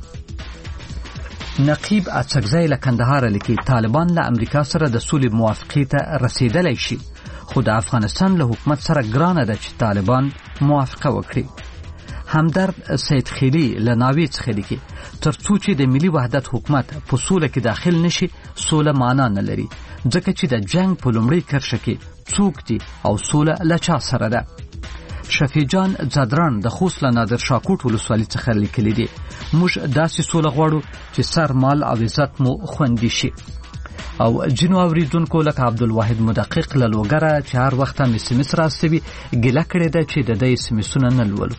نقیب اڅکزی لکندهار لیکي طالبان له امریکا سره د سولې موافقې ته رسیدلی شي خو د افغانستان له حکومت سره ګرانه ده چې طالبان موافقه وکړي. همدرد سید خیلی له ناوې څخه لیکي ترڅو چې د ملي وحدت حکومت په سوله کې داخل نشي سوله معنا نه لري ځکه چې د جنگ په لومړۍ کرښه کې څوک دي او سوله له چا سره ده. شفیع جان زادران د خوست له نادر شاکوټ ولسوالۍ څخه لیکلي دي موږ داسې سوله غواړو چې سر مال او عزت مو خوندي شي. او جنو اوریدونکو لکه عبدالواحد مدقق له لوګره چې هر وخت هم SMS راستوي ګیله کړې ده چې د دې SMS نه لولو.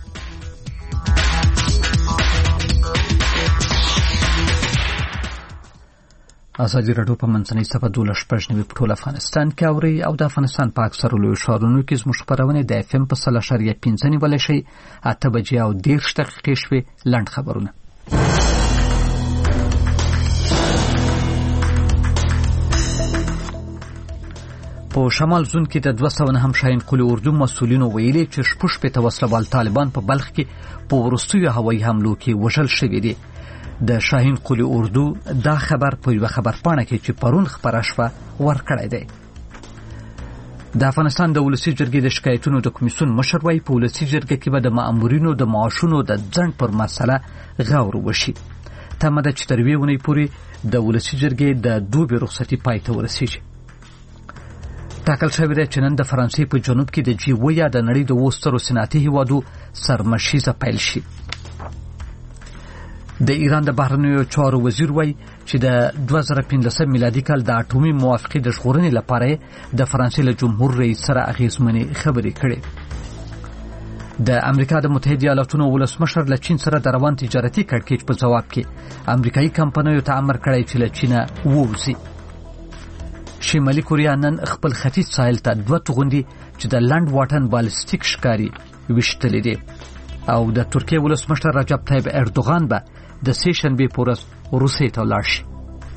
ازادي راډیو په منځنۍ صفحه 12 په ټول افغانستان کې اوري او د افغانستان په اکثرو لویو ښارونو کې زموږ خپرونې د FM په 3.5 نیولای شي. 8 بجې او 10 دقیقې شوې. لنډ خبرونه. په شمال زون کې د 209 شاهین قلی اردو مسؤلینو ویلي چې شپږ پېته وسلوال طالبان په بلخ کې په وروستیو هوایي حملو کې وژل شوي دي. د شاهین قلی اردو دا خبر په یوه خبرپاڼه کې چې پرون خپره شوه ورکړی دی. د افغانستان د ولسي جرګې د شکایتونو د کمیسیون مشر وایي په ولسي جرګه کې به د مامورینو د معاشونو د ځنډ پر مسله غور وشي. تمه ده چې تر یوې اونۍ پورې د ولسي جرګې د دوبي رخصتي پای ته ورسیږي. ټاکل شوی دی چې نن د فرانسې په جنوب کې د G7 یا د نړۍ د 7 سترو صنعتي هیوادو سرمشیزه پیل شي. د ایران د بهرنیو چارو وزیر وایي چې د 2015 میلادي کال د اټومي موافقې د ژغورنې لپاره د فرانسې له جمهور رئیس سره اغېزمنې خبرې کړې. د امریکا د متحده ایالاتونو ولسمشر له چین سره د روان تجارتي کړکېچ په جواب کې امریکایي کمپنیو ته امر کړی چې له چینه ووځي. شمالي کوریا نن خپل ختیځ ساحل ته 2 توغندي چې د لند واټن بالستیک ښکاري وشتلې دي. او د ترکیه ولسمشر رجب طیب اردوغان به د سه شنبه په ورځ روسیې ته لاړ شي.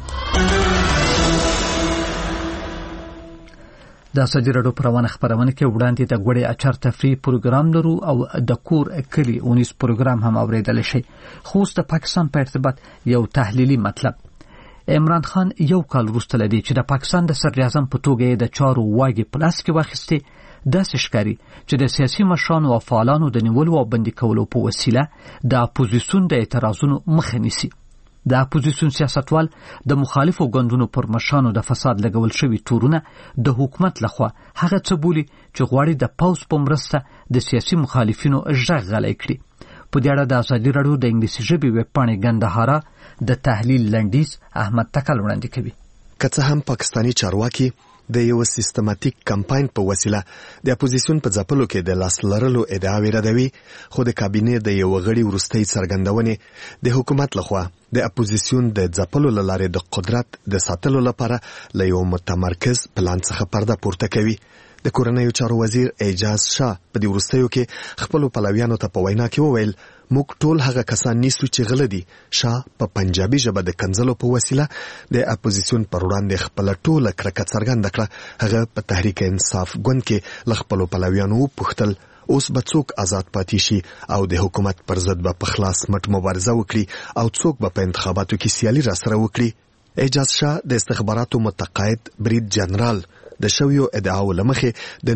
د ازادي راډیو په روانه خبرونه کې وړاندې د غوړې اچار تفریح پروګرام لرو او د کور کلی اونیس پروګرام هم اوریدل شي. خو د پاکستان په ارتباط یو تحلیلي مطلب. عمران خان یو کال وروسته لدی چې د پاکستان د صدر اعظم په توګه د چارو واګي پلاس کې واخیسته داسې ښکاري چې د سیاسي مشرانو او فعالانو د نیولو او بندي کولو په وسیله د اپوزیسیون د اعتراضونو مخه نیسي. د اپوزیسیون سیاستوال د مخالفو ګوندونو پر مشرانو د فساد لګول شوي تورونه د حکومت لخوا هغه څه بولي چې غواړي د پاوس په مرسته د سیاسي مخالفینو غږ غلی کړي. په دې اړه د ازادي راډیو د انګلیسي ژبې ویب پاڼې ګندهارا د تحلیل لنډیز احمد تکل وړاندې کوي. که څه هم پاکستانی چارواکي د یو سیستماتیک کمپاین په وسیله د اپوزیسیون په ځپلو کې د لاس لرلو ادعاوې ردوي، خو د کابینې د یو غړي وروستۍ څرګندونې د حکومت لخوا د اپوزیسیون د ځپلو لپاره د قدرت د ساتلو لپاره له یو متمرکز پلان څخه پرده پورته کوي. د کورنیو چارو وزیر اعجاز شاه په دې وروستیو کې خپل پلویانو ته په وینا کې وویل موږ ټول هغه کسان نیسو چې غله دي. شاه په پنجابي ژبه د کنځلو په وسیله د اپوزیسیون پر وړاندې خپل ټوله کرکه څرګنده کړه. هغه په تحریک انصاف ګوند کې له خپل پلویانو وپوښتل اوس به څوک آزاد پاتې شي او د حکومت پر ضد به په خلاص مټ مبارزه وکړي او څوک به په انتخاباتو کې سیالي راسره وکړي. اعجاز شاه د استخباراتو متقاعد برید جنرال د شویو ادعاو لمخې د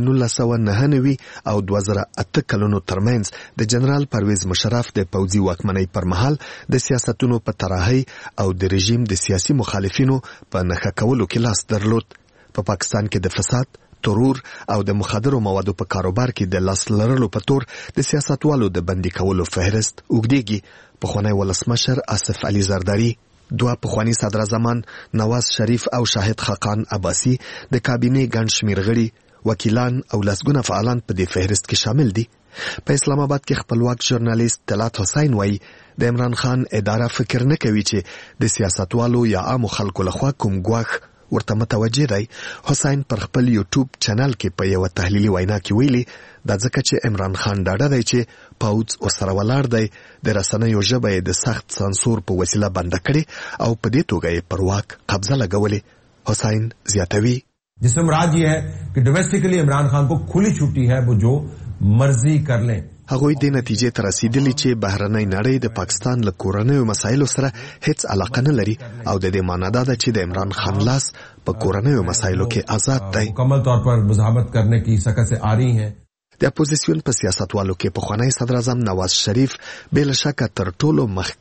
1999 او 2008 کلونو ترمنځ د جنرال پرویز مشرف د پوځي واکمنۍ پر مهال د سیاستونو په طراحي او د رژیم د سیاسي مخالفینو په نښه کولو کې لاس درلود. په پاکستان کې د فساد، ترور او د مخدرو موادو په کاروبار کې د لاس لرلو په تور د سیاستوالو د بندي کولو فهرست اوږدېږي. پخوانی ولسمشر آصف علي زرداری، دوه پخوانی صدراعظمان نواز شریف او شاهد خاقان عباسی د کابینې ګڼ شمېر غړي، وکیلان او لسګونه فعالان په دې فهرست کې شامل دي. په اسلام آباد کې خپلواک ژورنالیست طلعت حسین وایي د عمران خان اداره فکر نه کوي چې د سیاستوالو یا عامو خلکو لخوا کوم ګواښ ورته متوجه دی. حسین پر خپل یوټیوب چینل کې په یو تحلیلي وینا کې ویلي دا ځکه چې عمران خان ډاډه دی چې پوځ ورسره ولاړ دی، د رسنیو ژبه یې د سخت سانسور په وسیله بنده کړې او په دې توګه یې پر واک قبضه لګولې. حسین زیاتوي جس میں مراد یہ ہے کہ ڈومیسٹکلی عمران خان کو کھلی چھٹی ہے وہ جو مرضی کر لیں. هغوی د نتیجې ته رسیدلی چې بهرنۍ نړۍ د پاکستان له کورنیو مسایلو سره هیڅ علاقه نه لري او د دې معنی دا ده چې د عمران خان لاس په کورنیو مسایلو کې آزاد دی. مکمل طور پر مزاحمت کرنے کی سکت سے آ رہی ہیں. د اپوزیسیون په سیاستوالو کې پخوانی صدراعظم نواز شریف بل شک تر ټولو مخکښ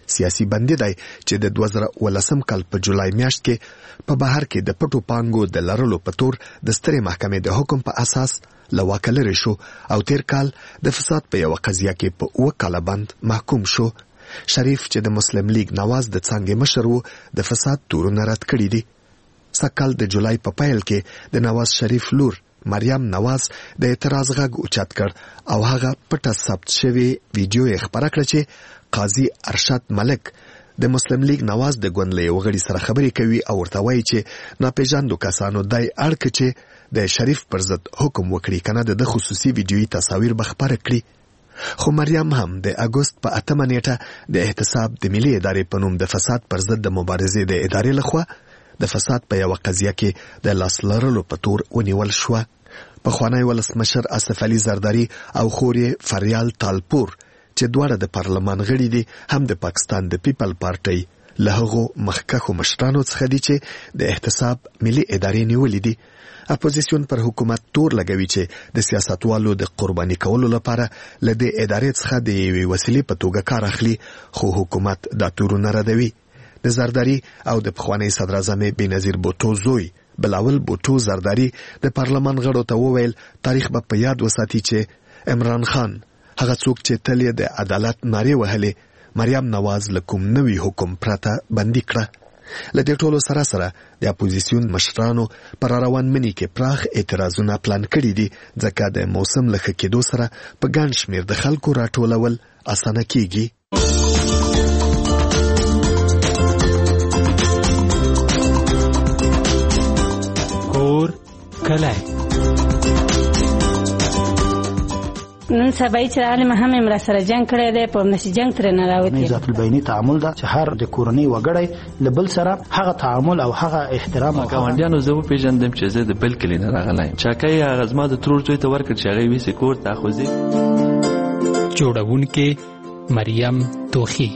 سیاسي بندي دی چې د 2018 کال په جولای میاشت کې په بهر کې د پټو پانګو د لرلو په تور د سترې محکمې د حکم په اساس له واکه لرې شو او تیر کال د فساد په یوه قضیه کې په 9 کاله بند محکوم شو. شریف چې د مسلم لیگ نواز د څانګې مشر و د فساد تورونه رد کړي دي. سکهال د جولای په پیل کې د نواز شریف لور مریم نواز د اعتراض غږ اوچت کړ او هغه پټه ثبت شوی ویډیو یې خپره کړه چې قاضي ارشد ملک د مسلم لیگ نواز د ګوند له یو غړي سره خبرې کوي او ورته وایي چې ناپېژاندو کسانو دای اړ چې د شریف پر ضد حکم وکړي کنه د خصوصي ویډیویي تصاویر به خپاره کړي. خو مریم هم د اګوست په 8 نیټه د احتساب د ملي ادارې په نوم د فساد پر ضد د مبارزې د ادارې لخوا د فساد په یوه قضیه کې د لاس لرلو په تور ونیول شوه. پخوانی ولسمشر اسف علي زرداری او خور یې فریال تالپور چې دواړه د پارلمان غړي دي هم د پاکستان د پیپل پارټۍ له هغو مخکښو مشرانو څخه دي چې د احتساب ملي ادارې نیولې دي. اپوزیسیون پر حکومت تور لګوي چې د سیاستوالو د قرباني کولو لپاره له دې ادارې څخه د یوې وسیلې په توګه کار اخلي، خو حکومت دا تورونه ردوي. د زرداری او د پخوانی صدر اعظم بېنظیر بوټو زوی بلاول بوټو زرداری د پارلمان غړو ته وویل تاریخ به په یاد وساتي چې عمران خان هغه څوک چې تل یې د عدالت نارې وهلې مریم نواز له کوم نوي حکم پرته بندي کړه. له دې ټولو سره سره د اپوزیسیون مشرانو پر روان منی کې پراخ اعتراضونه پلان کړي دي ځکه د موسم له ښه کېدو سره په ګڼ شمېر د خلکو راټولول اسانه کیږي. کور کلی نن سبا چې عالم هم امر سره جنگ کړی دی په نشي جنگ تر نه راوتی. ذات البینی تعامل دا چې هر د کورنۍ وګړی لبل سره هغه تعامل او هغه احترام او ګاونډیانو زه پیژندم چې زه د بل کلی نه راغلایم. چاکای هغه زما د ترور زوی ته ورکړ چې هغه ویسه کور ته خوځي. جوړونکې مریم توخی.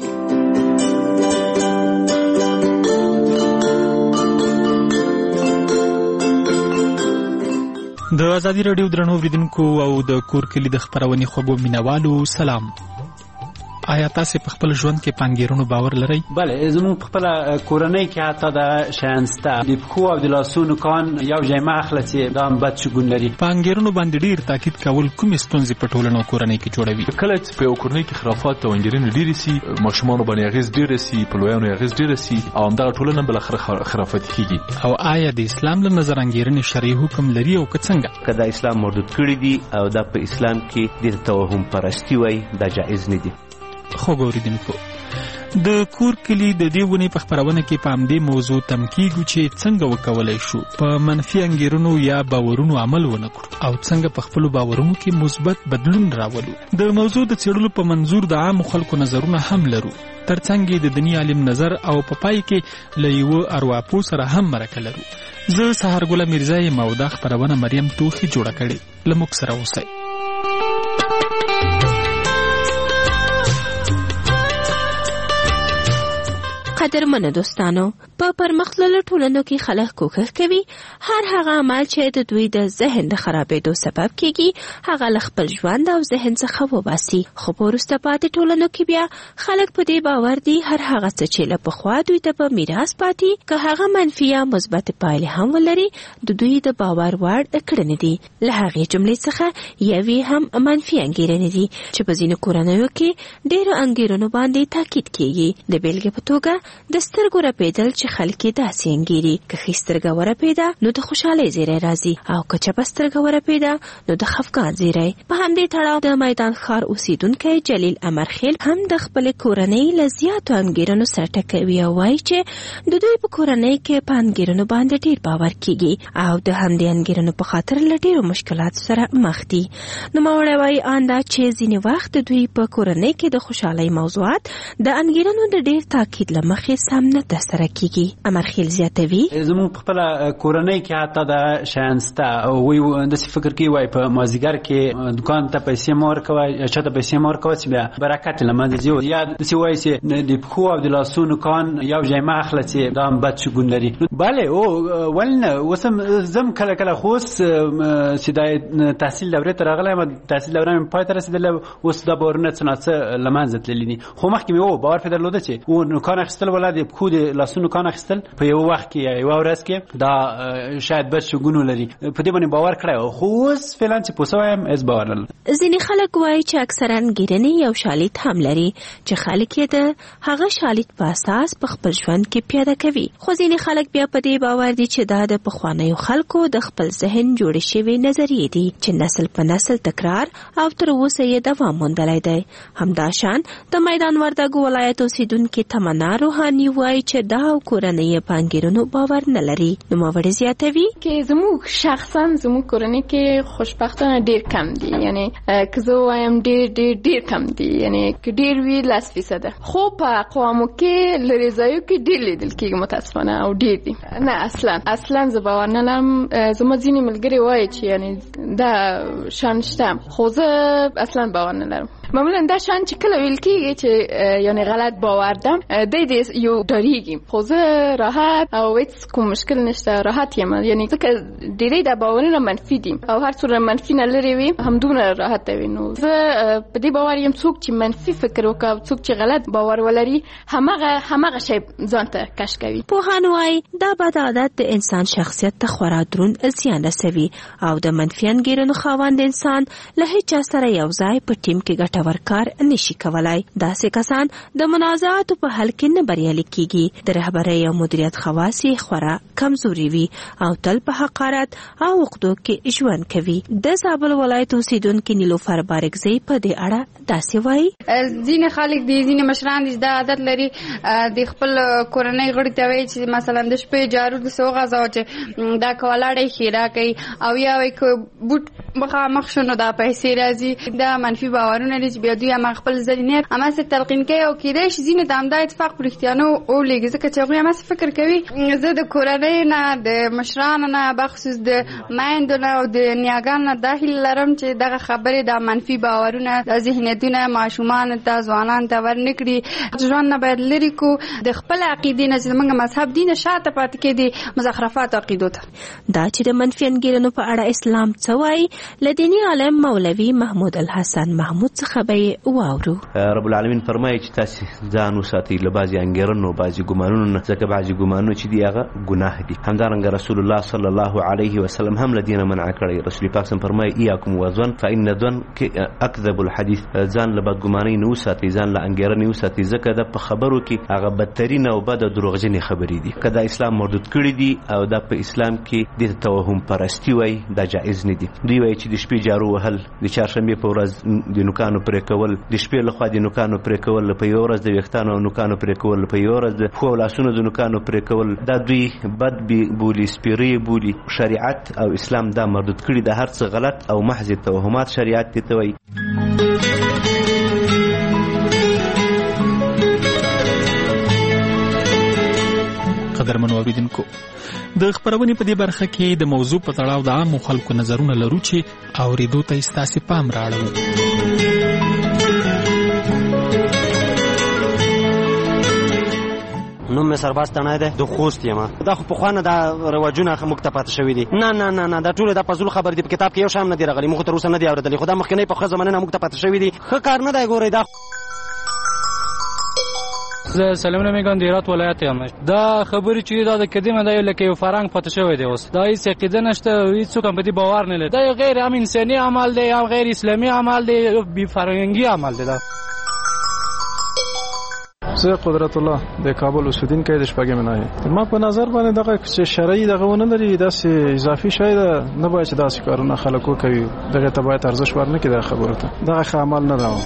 د ازادي رادیو درنو اوریدونکو او د کور کلی د خبرونې خوږو مینوالو سلام. آیا تاسو په خپل ژوند کې پانګیرونو باور لرئ؟ بله، زموږ په خپل کورنۍ کې حتی د شایسته د پښو او د لاسونو کان یو ځای ما اخله چې دا هم بد شګون لري. پانګیرونو باندې ډیر تاکید کول کومې ستونزې په ټولنه او کورنۍ کې جوړوي؟ کله چې په یو کورنۍ کې خرافات او انګیرنې ډېرې سي، ماشومانو باندې اغېز ډېره سي، په لویانو اغېز ډېره سي او همدغه ټولنه بالاخره خرافاتي کېږي. او آیا د اسلام له نظر انګیرنې شرعي حکم لري او که څنګه؟ که د اسلام مردود کړي دي او دا په اسلام کې د توهم پرستی وای دا جایز نه دي. خو ګوریدونکو د کور کلی د دې ونې په خبرونه کې په همدې موضوع تم کیږو چې څنګه وکولای شو په منفي انګیرونو یا باورونو عمل ونه کړو او څنګه په خپل باورونو کې مثبت بدلون راولو. د موضوع د څېړلو په منظور د عام خلکو نظرونه هم لرو، ترڅنګ د دیني عالم نظر او په پای کې له یو ارواپو سره هم مرکه لرو. زه سحرګل میرزا یم او دا خبرونه مریم توخی جوړه کړې. له موږ سره اوسئ. قدرمنه دوستانو، په پرمختللو ټولنو کې خلک کوښښ کوي هر هغه عمل چې د دوی د ذهن د خرابېدو سبب کیږي هغه له خپل ژوند او ذهن څخه وباسي. خو په وروسته پاتې ټولنو کې بیا خلک په دې باور دي هر هغه څه چې له پخوا دوی ته په میراث پاتې که هغه منفي یا مثبت پایلې هم ولري د دوی د باور وړ کړنې دي. له هغې جملې څخه یوې هم منفي انګیرنې دي چې په ځینو کورنیو کې ډېرو انګیرنو باندې تاکید کیږي. د بیلګې په توګه د سترګو رپېدل چې خلک یې داسې انګیري که ښي سترګه ورپېده نو د خوشحالۍ زیری راځي او که چپه سترګه ورپېده نو د خفګان زیری. په همدې تړاو د میدان ښار اوسیدونکی جلیل امرخیل هم د خپلې کورنۍ له زیاتو انګیرنو سره ټکوي او وایي چې د دوی په کورنۍ کې په انګیرنو باندې ډېر باور کیږي او د همدې انګیرنو په خاطر له ډېرو مشکلاتو سره مخ دي. نوموړی وایي ان دا چې ځینې وخت د دوی په کورنۍ کې د خوشحالۍ موضوعات د انګیرنو د ډېر تاکید له مخې موخې سم نه ترسره کیږي. امرخیل زیاتوي زموږ په خپل کورنۍ کې حتی د شانسته وي د فکر کې وای په مازیګر کې دکان ته پیسې مور کوي چاته پیسې مور کوي چې بیا برکت لمنځه ځي یا د سی وای چې د پخو او د لاسونو کان یو ځای ماخله چې دا بد شګون لري. bale او ولنه وسم زم کله کله خوس چې د تحصیل دوره تر غلې تحصیل دوره په پای تر رسیدله اوس د باورنه څنګه لمنځه تللی خو مخکې مې باور په درلوده چې و نو کان اخستل ولادي خو د لاسونو کان اخستل په یو وخت کې یو ورځ کې دا شاید بد شګونو لري په دې باندې باور کړی خو اوس فعلا چې پوسوم از باور لرم. ځینې خلک وایي چې اکثرا ګیرنې یو شالید هم لري چې خلک یې د هغه شالید په اساس په خپل ژوند کې پیاده کوي خو ځینې خلک بیا په دې باور دي چې دا د پخوانیو خلکو د خپل ذهن جوړ شوی نظریې دي چې نسل په نسل تکرار او تر اوسه یې دوام موندلی دی. همدا شان د میدان وردګو ولایت اوسیدونکې تمنا روحاني وایي چې دا کورنۍ په انګیرنو باور نه لري. نوموړې زیاتوي چې زموږ شخصا زموږ کورنۍ کې خوشبختانه ډیر کم دي یعنی که زه وایم ډیر کم دي یعنی که ډیر وي 10% خو په اقوامو کې لري ځایو کې ډیر لیدل کېږي متاسفانه او ډیر دي نه اصلا زه باور نه لرم. زما ځینې ملګري وایي چې یعنی دا شان شته خو زه اصلا باور نه لرم. معمولا دا شان چې کله ویل کېږي چې یعنی غلط باور ده د یو ډاریږي خو زه راحت او هیڅ کوم مشکل نشته راحت یم یعنی ځکه ډېری د باورونه منفي دي او هر څومره منفي نه لري وي همدومره راحت وي. نو زه په دې باور یم څوک چې منفي فکر وکړي څوک چې غلط باور ولري همغه شی ځان ته کش کوي. پوهان وایي دا بد عادت د انسان شخصیت ته خورا دروند زیان رسوي او د منفي انګیرنو خاوند انسان له هیچا سره یو ځای په ټیم کې ګټور کار نشي کولای. داسې کسان د منازعاتو په حل کې نه بریالي کیږي. د رهبرۍ او مدیریت خواص یې خورا کمزوري وي او تل په حقارت او عقدو کې ژوند کوي. د زابل ولایت اوسیدونکي نیلوفر بارګزی په دې اړه داسې وایي ځینې خلک دي ځینې مشران دي دا عادت لري د خپل کورنۍ غړي ته وایي چې مثلا د شپې جارو د سو غزا چې دا کولاړې خیرا کوي او یا وایي بوت مخامخ شنو دا پیسې راځي. دا منفي باورونه دي بیا دوی هم خپل ځینې هم څه تلقین کوي او کېدای شي ځینې د همدا اتفاق پر اختیانو او لګي ځکه چې هغوی هم فکر کوي زه د کورنۍ نه د مشرانو نه بخصوص د میندو نه او د نیاګانو نه دا هیله لرم چې دغه خبرې د منفي باورونه د ذهنیتونه ماشومانو ته ځوانانو ته ورنکړي. ژوند نه باید لرې کړو د خپل عقیدې نه چې زموږ مذهب دین شاته پاتې کېدي مزخرفات عقیدو ته. دا چې د منفي انګیرنو په اړه اسلام څه وایي له دیني عالم مولوي محمود الحسن محمود څخه به واورو. رب العالمین فرمایي چې تاسو ځان وساتئ له بعضي انګیرنو بعضي ګمانونو نه ځکه بعضي ګمانونه چې دی هغه ګناه دي. همدارنګه رسول الله صلی الله علیه وسلم هم له دینه منع کړی. رسول پاک سم فرمایي ایاکم وظن فإن الظن اکذب الحديث. ځان له بدګمانۍ نه وساتئ ځان له انګیرنې وساتئ ځکه د په خبرو کې هغه بدترین او بد دروغجنې خبرې دي. کله اسلام مردود کړی دي او د په اسلام کې د توهم پرستی وای دا جایز نه دي. دوی وایي چې د شپې جارو وهل د چهارشنبه په ورځ د نوکانو پرې کول د شپې لخوا د نوکانو پرې کول په یو ورځ د ویښتانو او نوکانو پرې کول په یو ورځ د پښو او لاسونو د نوکانو پرې کول دا دوی بد بولي سپیری بولي. شریعت او اسلام دا مردود کړي د هر څه غلط او محض توهمات شریعت دي ته وایي. قدرمنو اوریدونکو د خبرونې په دې برخه کې د موضوع په تړاو د عامو خلکو نظرونه لرو چې اوریدو ته ستاسو پام راړو. نو مې سرباز تنه ده د خوست یم دا خو په خوانه دا رواجونه مکتفات شوی دي. نه دا ټول د پزول خبر دی په کتاب کې یو شام نه دی راغلی مخ تر اوسه نه دی اوریدلی خو دا مخکنی په خزه مننه مکتفات شوی دي. ښه کار نه دی ګورئ. دا زه سلامونه میګم د هرات ولایت یم. دا خبرې چې دا د قدیمه دی لکه یو فرهنګ پاتې شوی دی اوس دا هیڅ عقیده نشته هیڅوک هم په دې باور نه لري. دا غیر انساني عمل دی او غیر اسلامي عمل دی بی فرهنګي عمل دی. زه قدرت الله د کابل اوسیدونکی د شپږم نه ما په نظر باندې دغه چې شرعي دغه ونه لري داسې اضافي شی نه باید چې داسې کارونه خلک وکوي دغه ته باید ارزښت ورنکړي دغه خبرو ته دغه ښه عمل نه ده.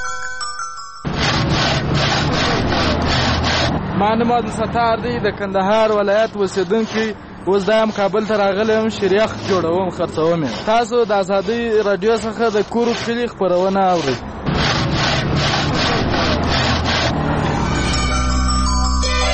ما د ستار دی د کندهار ولایت اوسیدونکی اوس دا هم کابل ته راغلی یم شریخ جوړوم خرڅوم. تاسو د ازادي رادیو څخه د کورو کلي خبرونه اورئ.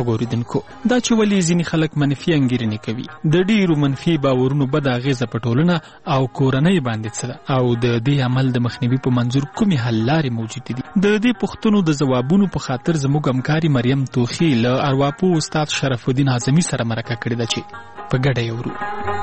اوریدونکو دا چې ولې ځینې خلک منفي انګیرنې کوي د ډیرو منفي باورونو بد اغیزه په ټولنه او کورنۍ باندې څه ده او د دې عمل د مخنیوي په منظور کومې حل لارې موجودې دي د دې پوښتنو د ځوابونو په خاطر زموږ همکاري مریم توخی له ارواپوه استاد شرف الدین اعظمي سره مرکه کړې ده چې په ګډه یې ورو.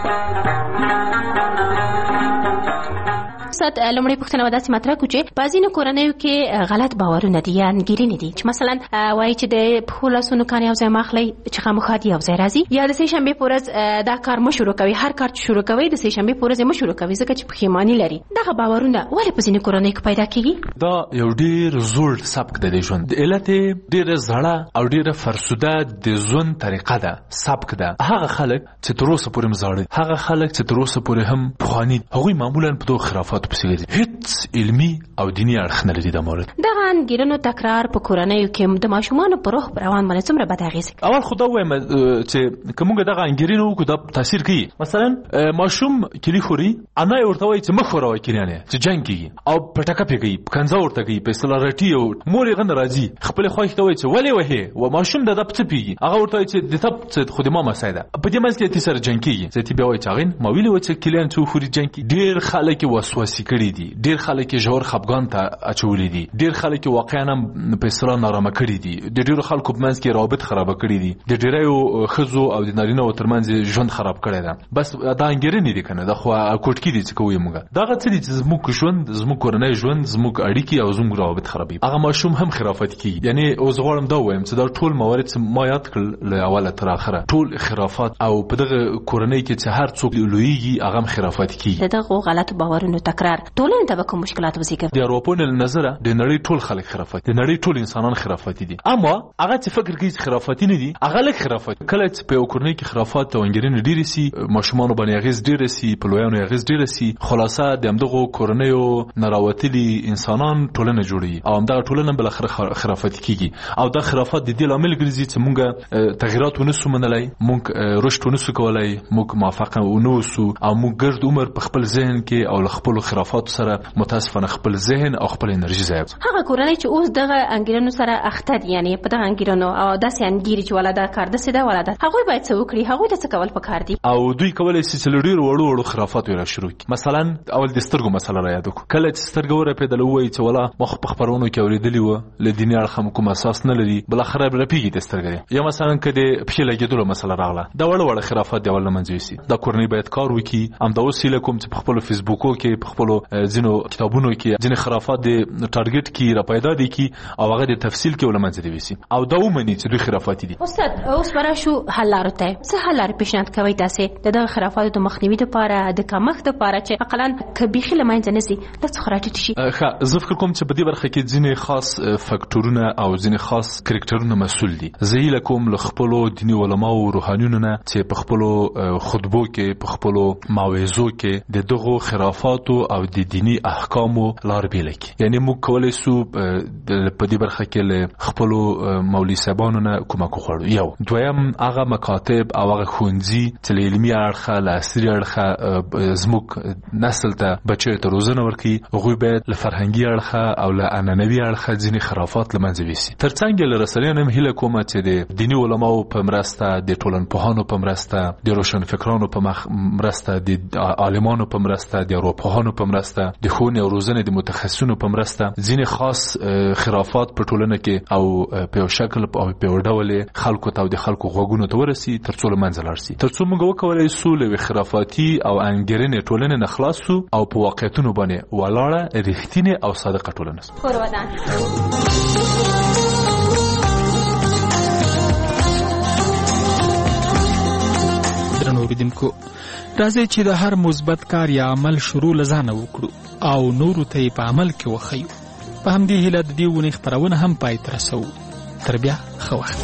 استاد لومړی پوښتنه داسې مطرح کړو چې په ځینو کورنیو کې غلط باورونه دي یا انګیرنې دي چې مثلا وایي چې د پښو لاسونو کان یو ځای ماخلی چې خامخا یو ځای راځي یا د سې شنبې په ورځ دا کار مه شروع کوي هر کار چې شروع کوي د سې شنبې په ورځ یې مه شروع کوي ځکه چې پښیماني لري. دغه باورونه ولې په ځینو کورنیو کې پیدا کېږي؟ دا یو ډېر زوړ سبک دی د ژوند د علت ډېره زړه او ډېره فرسوده د ژوند طریقه ده سبک ده. هغه خلک چې تر اوسه پورې مزاړي هغه خلک چې تر اوسه پورې هم پخواني هغوی معمولا په دغو خرافاتو پسې ګرځي هیڅ علمي او دیني اړخ نه لري دا مورد. دغه انګیرنو تکرار په کورنیو کې د ماشومانو په روح روان باندې څومره بد اغېز کوي؟ اول خو دا وایم چې که موږ دغه انګیرنې وکړو دا تاثیر کوي. مثلا ماشوم کلي خوري انا یې ورته وایي چې مه خوروئ کلیانې چې جنګ کېږي او پټکه پرې کوي کنځه ورته کوي په اصطلاح رټي او مور یې غنه راځي خپلې خوښې ته وایي چې ولې وهې و ماشوم د ده په څه پوهېږي هغه ورته وایي چې د ته څه خو د ما مسایه ده په دې منځ کې تی سره جنګ کېږي زه تی بیا وایي چې هغې ما ویلي وه چې کلیان چې وخوري جنګ کېږي. ډېر خلک یې وسوسې کړي دي ډېر خلک یې ژور خفګان ته اچولي دي ډېر خلک یې واقعا هم په اصطلاح نارامه کړي دي د ډېرو خلکو په منځ کې روابط خرابه کړي دي د ډېریو ښځو او د نارینه‌وو ترمنځ ژوند خراب کړی ده. بس دا انګیرنې دي که نه دا خو کوټکي دي چې کوو یې موږ دغه څه دي چې زموږ ژوند زموږ کورنی ژوند زموږ اړیکې او زموږ روابط خرابوي. هغه ماشوم هم خرافت کېږي یعنې اوس غواړم دا ووایم چې دا ټول موارد چې ما یاد کړل له اوله تر اخره ټول خرافات او په دغه کورنۍ کې چې هر څوک لویږي هغه هم خرافت کېږي. د دغو غلطو باورونو تکرار ټولنې ته به کوم مشکلات وزېږوي؟ د اروپا له نظره د نړۍ ټول خلک خرافت د نړۍ ټول انسانان خرافاتي دي اما هغه چې فکر کوي چې خرافاتي نه دي هغه لږ خرافت کله چې په یو کورنۍ کې خرافات او انګیرنې ډېرې سي ماشومانو باندې اغېز ډېره سي په لویانو اغېز ډېره سي خلاصه د همدغو کورنیو نه راوتلي انسانان ټولنه جوړوي او همدغه ټولنه بالاخره خرافاتي کېږي او دا خرافات د دې لامل ګرځي چې موږ تغیرات ونسو منلی موږ رشد ونسو کولی موږ موفق ونوسو او موږ ګرد عمر په خپل ذهن کې او له خپلو خرافاتو سره متاسفانه خپل ذهن او خپل انرژي ضایع کوي. هغه کورنۍ چې اوس دغه انګیرنو سره اخته دي یعنې په دغه انګیرنو او داسې انګیري چې والا دا کار داسې ده والا ده هغوی باید څه وکړي هغوی ته څه کول پکار دي او دوی کولی شي چې له ډېرو وړو وړو خرافاتو یې راشروع کړي. مثلا اول د سترګو مسله را یاد کړو کله چې سترګه ورپېدله ووایي چې والا ما خو په خپرونو کې اورېدلي وه له دیني اړخه کوم اساس نه لري بالاخره رپېږي د سترګه دی یا مثلا که د پښې لګېدلو مسله راغله دا وړه وړه خرافات د اول له منځه یوسي. دا کورنۍ باید کار وکړي همدا اوس هیله کوم چې په خپلو فیسبوکو کې په خپلو ځینو کتابونو کې ځینې خرافات د ټارګټ کې را پیدا دي کی او هغه د تفصیل کې ول منځ دی وسی او دا ومني چې دوی خرافات دي. استاد اوس برا شو حل لارو ته څه حل لار پیشنهاد کوي تاسو د خرافاتو د مخنیوي لپاره د کمښت لپاره چې اقلا کبيخي لمنځ نه سي د څخراټ شي؟ ښه زه فکر کوم چې په دې برخه کې ځینې خاص فاکټورونه او ځینې خاص کریکټرونه مسول دي. زه یې لکوم له خپلو دیني علماو او روحانیونو نه چې په خپلو خطبو کې په خپلو موعظو کې د دغو خرافاتو او د دینی احکامو لار بیل کی یعنی موږ کولای سو په دې برخه کې له خپلو مولوي صاحبانو نه کومک وغواړو. یو دویم هغه مکاتب او هغه ښوونځي چې له علمي اړخه له عصري اړخه زموږ نسل ته بچیو ته روزنه ورکړي هغوی باید له فرهنګي اړخه او له عنعنوي اړخه ځینې خرافات له منځه یوسي. تر څنګ له رسنیو هم هیله کومه چې د دیني علماو په مرسته د ټولنپوهانو په مرسته د روشنفکرانو په مرسته د عالمانو په مرسته د ارواپوهانو په مرسته د ښوونې او روزنې د متخصصینو په مرسته ځینې خاص خرافات په ټولنه کې او په یو شکل او په یو ډول خلکو ته او د خلکو غوږونو ته ورسي تر څو له منځه لاړ شي تر څو موږ وکولای سو له خرافاتي او انګیرنې ټولنې نه خلاص سو او په واقعیتونو باندې ولاړه رښتینې او صادقه ټولنه پرودان. اوریدونکو راځي چې د هر مثبت کار یا عمل شروع لزانه وکړو او نورو ته په عمل کې وخیو. په همدې هیله د دې ونې خپرونه هم پای ته رسوو. تر بیا ښه وخت.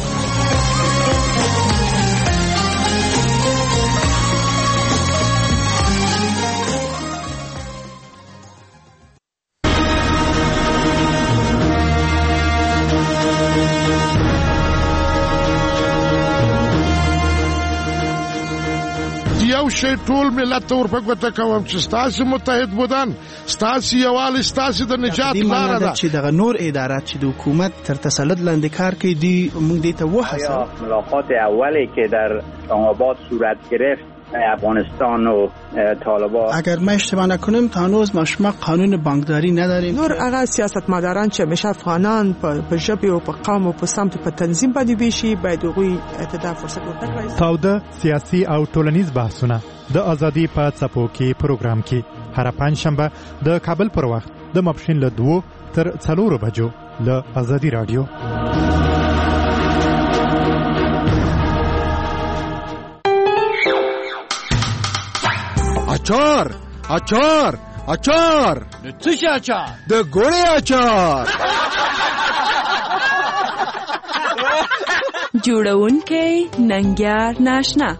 شي ټول ملت ته ورپګوته کوم چې ستاسو متحد بودن ستاسو یووالی ستاسو د نجات لاره ده. چې دغه نور ادارات چې د حکومت تر تسلط لاندې کار کوي دی موږ دې ته وحسن. ملاقات اولی که در اسلام‌آباد صورت گرفت افغانستان و طالبان، اگر ما اشتباه نکنیم تا هنوز ما قانون بانکداری نداریم. نور هغه سیاستمداران چې همیشه افغانان په ژبه او په قوم او په سمت په تنظیم باندې بيشي باید هغوی اعتدال فرصت ورکړي. تاوده سیاسي او ټولنیز بحثونه د ازادي په څپو کې پروګرام کې هر پنځشنبه د کابل پر وخت د ماپښین له 2 تر 4 بجو له ازادي رادیو. اچار اچار اچار د څه اچار؟ د ګوړې اچار. جوړونکی ننګیار ناشنا.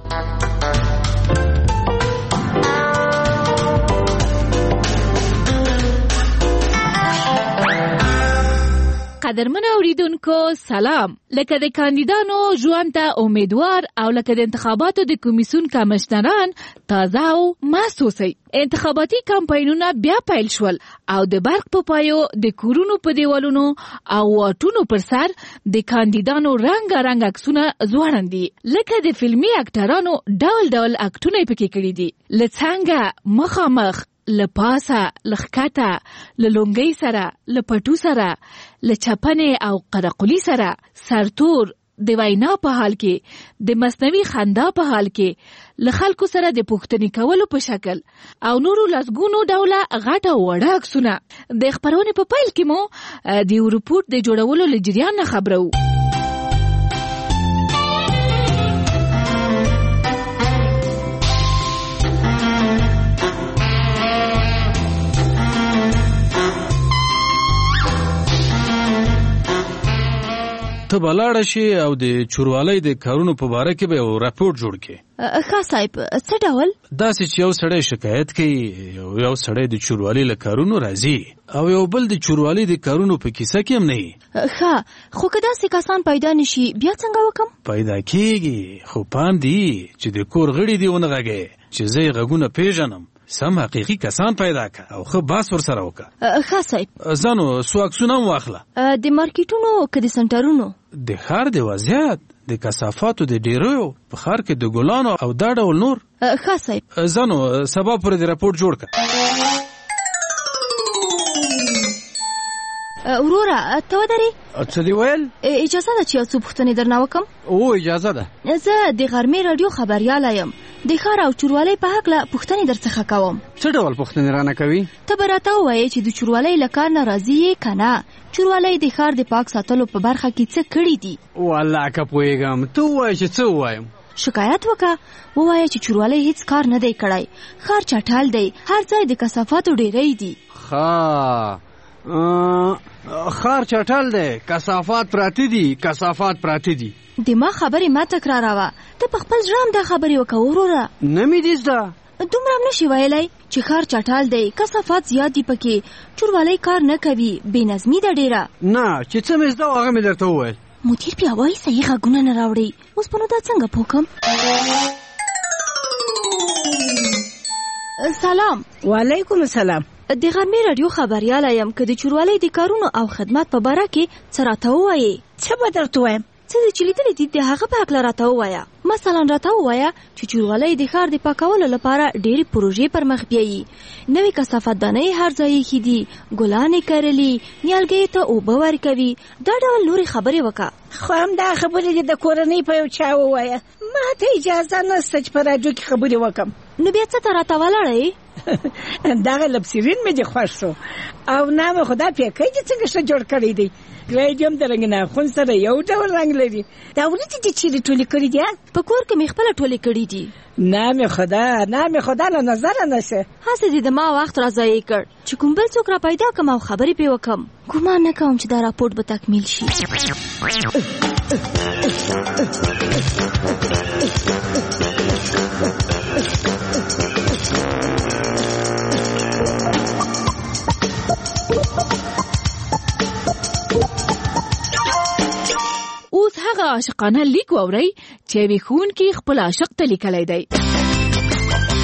قدرمن اوریدونکو سلام. لکه د کاندیدانو ژوند ته امیدوار او لکه د انتخاباتو د کمیسیون کمشنران تازه او مست اوسئ. انتخاباتي کمپاینونه بیا پیل شول او د برق په پایو د کورونو په دیوالونو او واټونو پر سر د کاندیدانو رنګارنګ عکسونه ځوړندي. لکه د فلمي اکټرانو ډول ډول اکټونه پکې کړي دي. لڅنګه مخامخ لپاسه لخکته للونګي سره لپټو سره لچپنه او قرقلی سره سرتور د وینا په حال کې د مصنوي خندا په حال کې لخلکو سره د پوښتنې کولو په شکل او نورو لسګونو ډوله غټه وړه عکسونه. د خبرونې په پیل کې مو د یو رپورټ د جوړولو لجریان نه خبرو. ته بلاړه شي او د چوروالۍ د کارونو په باره کې به یو راپور جوړ کړي. ښه صاحب څه ډول؟ داسې چې یو سړی شکایت کوي یو سړی د چوروالۍ له کارونو راځي او یو بل د چوروالۍ د کارونو په کیسه کې هم نه وي. ښه خو که داسې کسان پیدا نشي بیا څنګه وکم؟ پیدا کېږي خو پام دی چې د کور غړي دې ونه غږی چې زه یې غږونه پیژنم. سم حقیقي کسان پیدا که او ښه باس ورسره وکړه. ښه صاحب ځانو څو عکسونه هم واخله. د مارکیټونو که د سنټرونو د ښار د وضعیت د کثافاتو د ډیریو په ښار کې د ګلانو او دا ډول نور. ښه صاحب ځانو سبا پورې د راپورټ جوړ کړه. وروره ته ودرې. څه دی ویل؟ اجازه ده چې یو څو پوښتنې درنه وکم؟ او اجازه ده. زه د غرمې راډیو خبریاله یم. د ښار او چوروالۍ په هکله پوښتنې درڅخه کوم. څه ډول پوښتنې رانه کوي؟ ته به راته ووایې چې د چوروالۍ له کار نه راضي یې که نه؟ چوروالۍ د ښار د پاک ساتلو په برخه کې څه کړي دي؟ والله که پوهېږم ته ووایه چې څه ووایم. شکایت وکړه ووایه چې چوروالۍ هیڅ کار نه دی کړی. ښار چټل دی. هر ځای د کثافاتو ډیری دي. ښار چټل دی. کثافات پراته دي. د ما خبرې ما تکراروه. ته په خپل زړه هم دا خبرې وکړه وروره. نه مې دي زده. دومره هم نشي ویلی چې ښار چټل دی کثافات زیات دي پکې چوروالۍ کار نه کوي بې نظمي ده ډېره. نه چې څه مې زده هغه مې درته وویل. مدیر بیا وایي صحیح غږونه نه راوړئ. اوس به نو دا څنګه پوه کړم؟ سلام. وعلیکم السلام. د غرمې راډیو خبریاله یم. که د چوروالۍ د کارونو او خدمات په باره کې څه راته ووایې؟ څه به درته ووایم؟ څه دې چې لیدلي دي د هغه په هکله راته ووایه. مثلا راته ووایه چې چوروالۍ د ښار د پاکولو لپاره ډېرې پروژې پر مخ بیایي. نوې کثافتدانۍ هر ځای ایښي دي. ګلان یې کرلي. نیالګیو ته اوبه ورکوي. دا ډول نورې خبرې وکړه. خو همدا خبرې دې د کورنۍ په یو چا ووایه. ما ته اجازه نشته چې په راډیو کې خبرې وکړم. نو بیا څه ته راته ولاړئ؟ دغه لبسیرین مې دې خوښ شو او نام خدا پیکۍ چې څنګه ښه جوړ کړی دی. رادیو هم د رنګین اخون سره یو ډول رنګ لري. دا ورځې دې چیرې ټولې کړي دي؟ په کور کې مې خپله ټولې کړي دي. نام خدا له نظره نشه. هسې دې د ما وخت را ضایع کړ چې کوم بل څوک را پیدا کړم او خبرې پرې وکړم. ګمان نه کوم چې دا راپورټ به تکمیل شي. اوس هغه عاشقانه لیک واورئ چې یوې ښوونکي خپل عاشق ته لیکلی دی.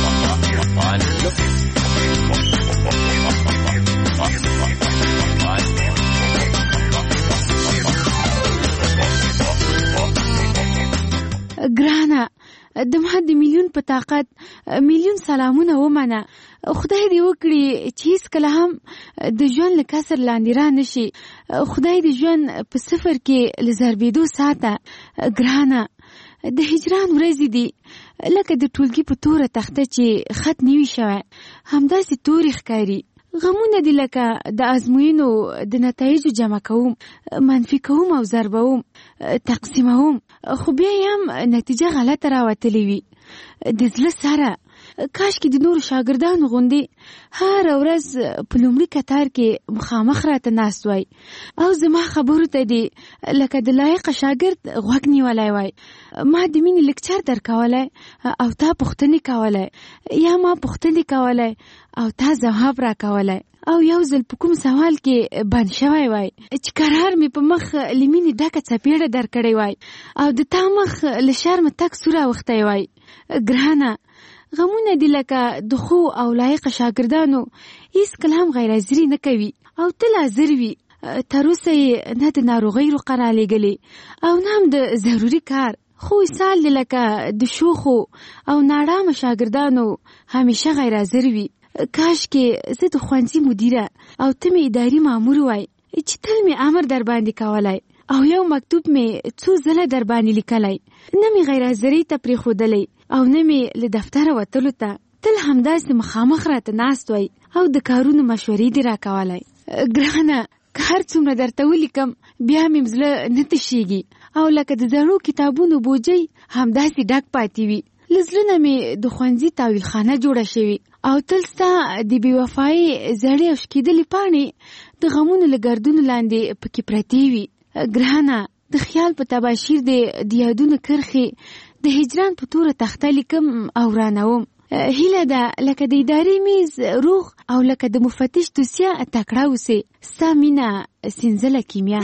ګرانه د ما د میلیون په طاقت میلیون سلامونه ومنه. خدای دې وکړي چې هیڅکله هم د ژوند له کسر لاندې را نشي. خدای دې ژوند په صفر کې له ضربېدو ساته. ګرانه د هجران ورځې دي لکه د ټولګي په توره تخته چې خط نوي شوی، همداسې تورې ښکاري. غمونه دي لکه د ازموینو د نتایجو جمع کوم، منفي کوم او ضربوم، تقسیموم، خو بیا هم نتیجه غلطه راوتلې وي. د زړه سره کاش کې د نورو شاګردانو غوندې هر ورځ په لومړي کتار کې مخامخ راته ناست وای او زما خبرو ته دې لکه د لایق شاګرد غوږ نیولی وای. ما د مینې لیکچر درکولی او تا پوښتنې کولی یا ما پوښتنې کولی او تا ځواب راکولی او یو ځل په کوم سوال کې بند شوی وای چې قرار مې په مخ له مینې ډکه څپېړه درکړی وای او د تا مخ له شرمه تک سور اوښتی وای. ګرانه غمونه دي لکه د خو او لایق شاګردانو هیڅکله هم غیر حاضري نه کوي او تل حاضر وي. تر اوسه یې نه د ناروغۍ رقه رالیږلې او نه هم د ضروري کار. خو مثال دی لکه د شوخو او ناړامه شاګردانو همیشه غیر حاضر وي. کاش کې زه د ښوونځي مدیره او ته مې اداري مامور وای چې تل مې امر در باندې کولی او یو مکتوب مې څو ځله در باندې لیکلی، نه مې غیر حاضرۍ ته پرېښودلی او نه مې له دفتره وتلو ته. تل همداسې مخامخ راته ناست وای او د کارونو مشورې دې راکولی. ګرانه که هر څومره درته ولیکم بیا مې زړه نه تشېږي او لکه د زړو کتابونو بوجۍ همداسې ډک پاتې وي. له زړه نه مې د ښوونځي تاویلخانه جوړه شوې او تل ستا د بېوفایۍ زړې او شکېدلې پاڼې د غمونو له ګردونو لاندې پکې پرتې وي. ګرانه د خیال په تباشیر دې د یادونو کرښې د هجران په توره تخته لیکم او رانوم. هیله ده لکه د ادارې میز روغ او لکه د مفتش دوسیه تکړه اوسې. ستا مینه سینځله کیمیا.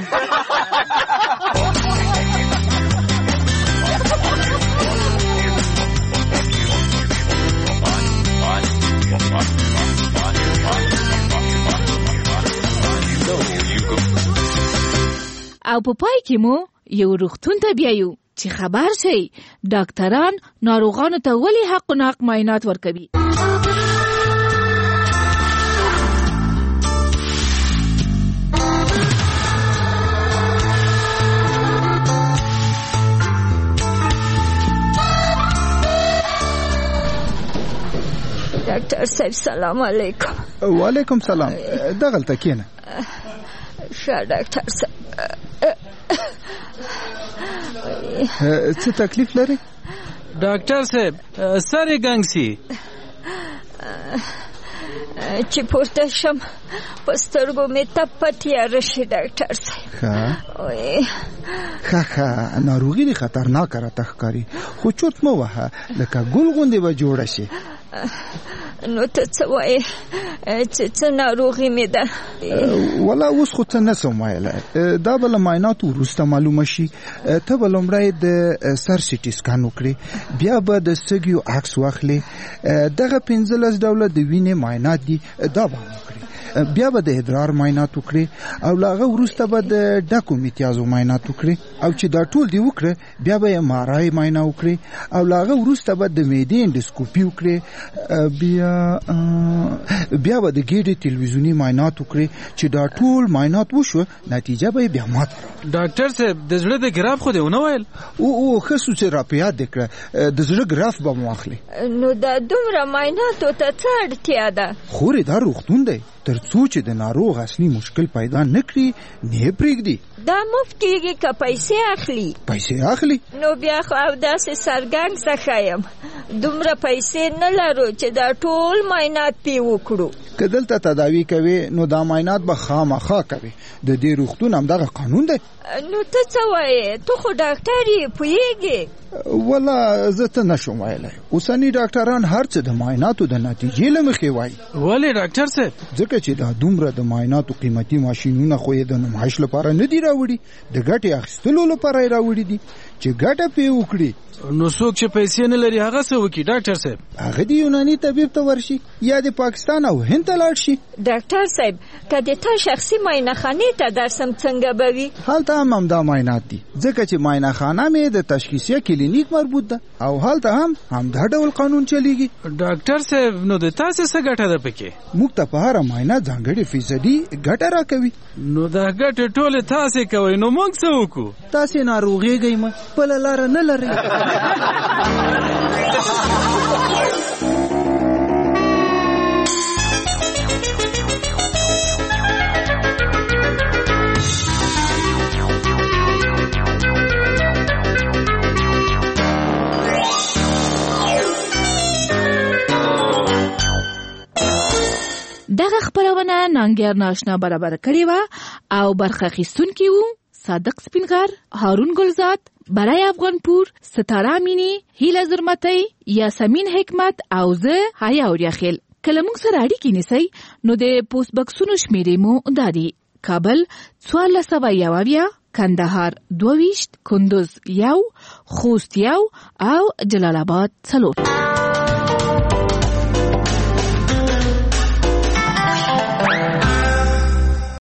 او په پای کې مو یو روغتون ته بیایو چې خبر شي ډاکټران ناروغانو ته ولې حق او ناحق معاینات ورکوي. ډاکټر صاحب سلام علیکم. وعلیکم سلام. دغلته کېنه. ښه ډاکټر صاحب څه تکلیف لري؟ ډاکټر صاحب سر یې ګنګ سي. چې پورته شم په سترګو مې تپه تیاره شي ډاکټر صاحب. ښه ناروغي دې خطرناکه راته ښکاري خو چوت مه وهه لکه ګل غوندې به جوړه شي. نو ته څه وایې چې څه ناروغي مې ده؟ والا اوس خو څه نه شم ویلی، دا به له معایناتو وروسته معلومه شي. ته به لومړی د سر سیټي سکان وکړې، بیا به د سږیو عکس واخلې. دغه 15 ډوله د وینې معاینات دي، دا به وکړې. بیا به د ادرار معاینات وکړې او له هغه وروسته به د ډکو میتیازو معاینات وکړې او چې دا ټول دې وکړه بیا به یې مارای معاینه وکړې او له هغه وروسته به د معدې انډوسکوپي وکړې. بیا به د ګېډې تلویزیوني معاینات وکړې. چې دا ټول معاینات وشوه نتیجه به یې بیا ماته راوړي. ډاکټر صاحب د زړه د ګراف خو دې ونه ویل؟ او ښه څه چې را په یاد دې کړه د زړه ګراف به مو واخلې. نو دا دومره معایناتو ته څه اړتیا ده؟ خورې دا روغتون دی، تر څو چې د ناروغ اصلي مشکل پیدا نه کړي نه پرېږدي. دا مفت کېږي که پیسې اخلي؟ پیسې اخلي. نو بیا خو اوداسې سرګنګ څخه یم، دومره پیسې نه لرو چې دا ټول معاینات پې وکړو. که دلته تداوي کوي نو دا معاینات به خامخا کوي. د دې روغتون همدغه قانون دی. نو ته څه وایې؟ ته خو ډاکټر یې، پوهېږې؟ والا زه ته نشم ویلی. اوسني ډاکټران هر څه د معایناتو د نتیجې له مخې وایي. ولې ډاکټر صاحب؟ ځکه چې دا دومره د معایناتو قیمتي ماشینونه خو یې د نمایش لپاره نه دي راوړي، د ګټې اخیستلو لپاره یې راوړي دي چې ګټه پې وکړي. نو څوک چې پیسې نه لري هغه څه وکړي ډاکټر صاحب؟ هغه د یوناني طبيب ته ورشي یا د پاکستان او هند ته لاړ شي. ډاکټر صاحب که د تا شخصي معاینه خانې ته درسم څنګه به وي؟ هلته هم همدا معاینات دي ځکه چې معاینه خانه مې د تشخیصیه کلینیک مربوط ده او هلته هم همدا ډول قانون چلیږي. ډاکټر صاحب نو د تاسو څه ګټه ده پکې؟ موږ ته په هر معاینه ځانګړي فیصدي ګټه راکوي. نو دا ګټه ټول تاسو کوي نو موږ څه وکړو؟ تاسو ناروغیږئ مې بل لار نه لري. دغه خبرونه نانګر ناشنا برابر کړی و او برخه اخیستونکي وو صادق سپینغر، هارون ګلزاد، برای افغانپور، ستاره امینی، هیله زرمتی، یاسمین حکمت او زه حیا اوریاخیل. کله موږ سره اړیکې نیسئ نو د پوسټ بکسونو شمیرې مو دادي: کابل 1401، کندهار 22، کندوز 1، خوست 1 او جلال آباد 4.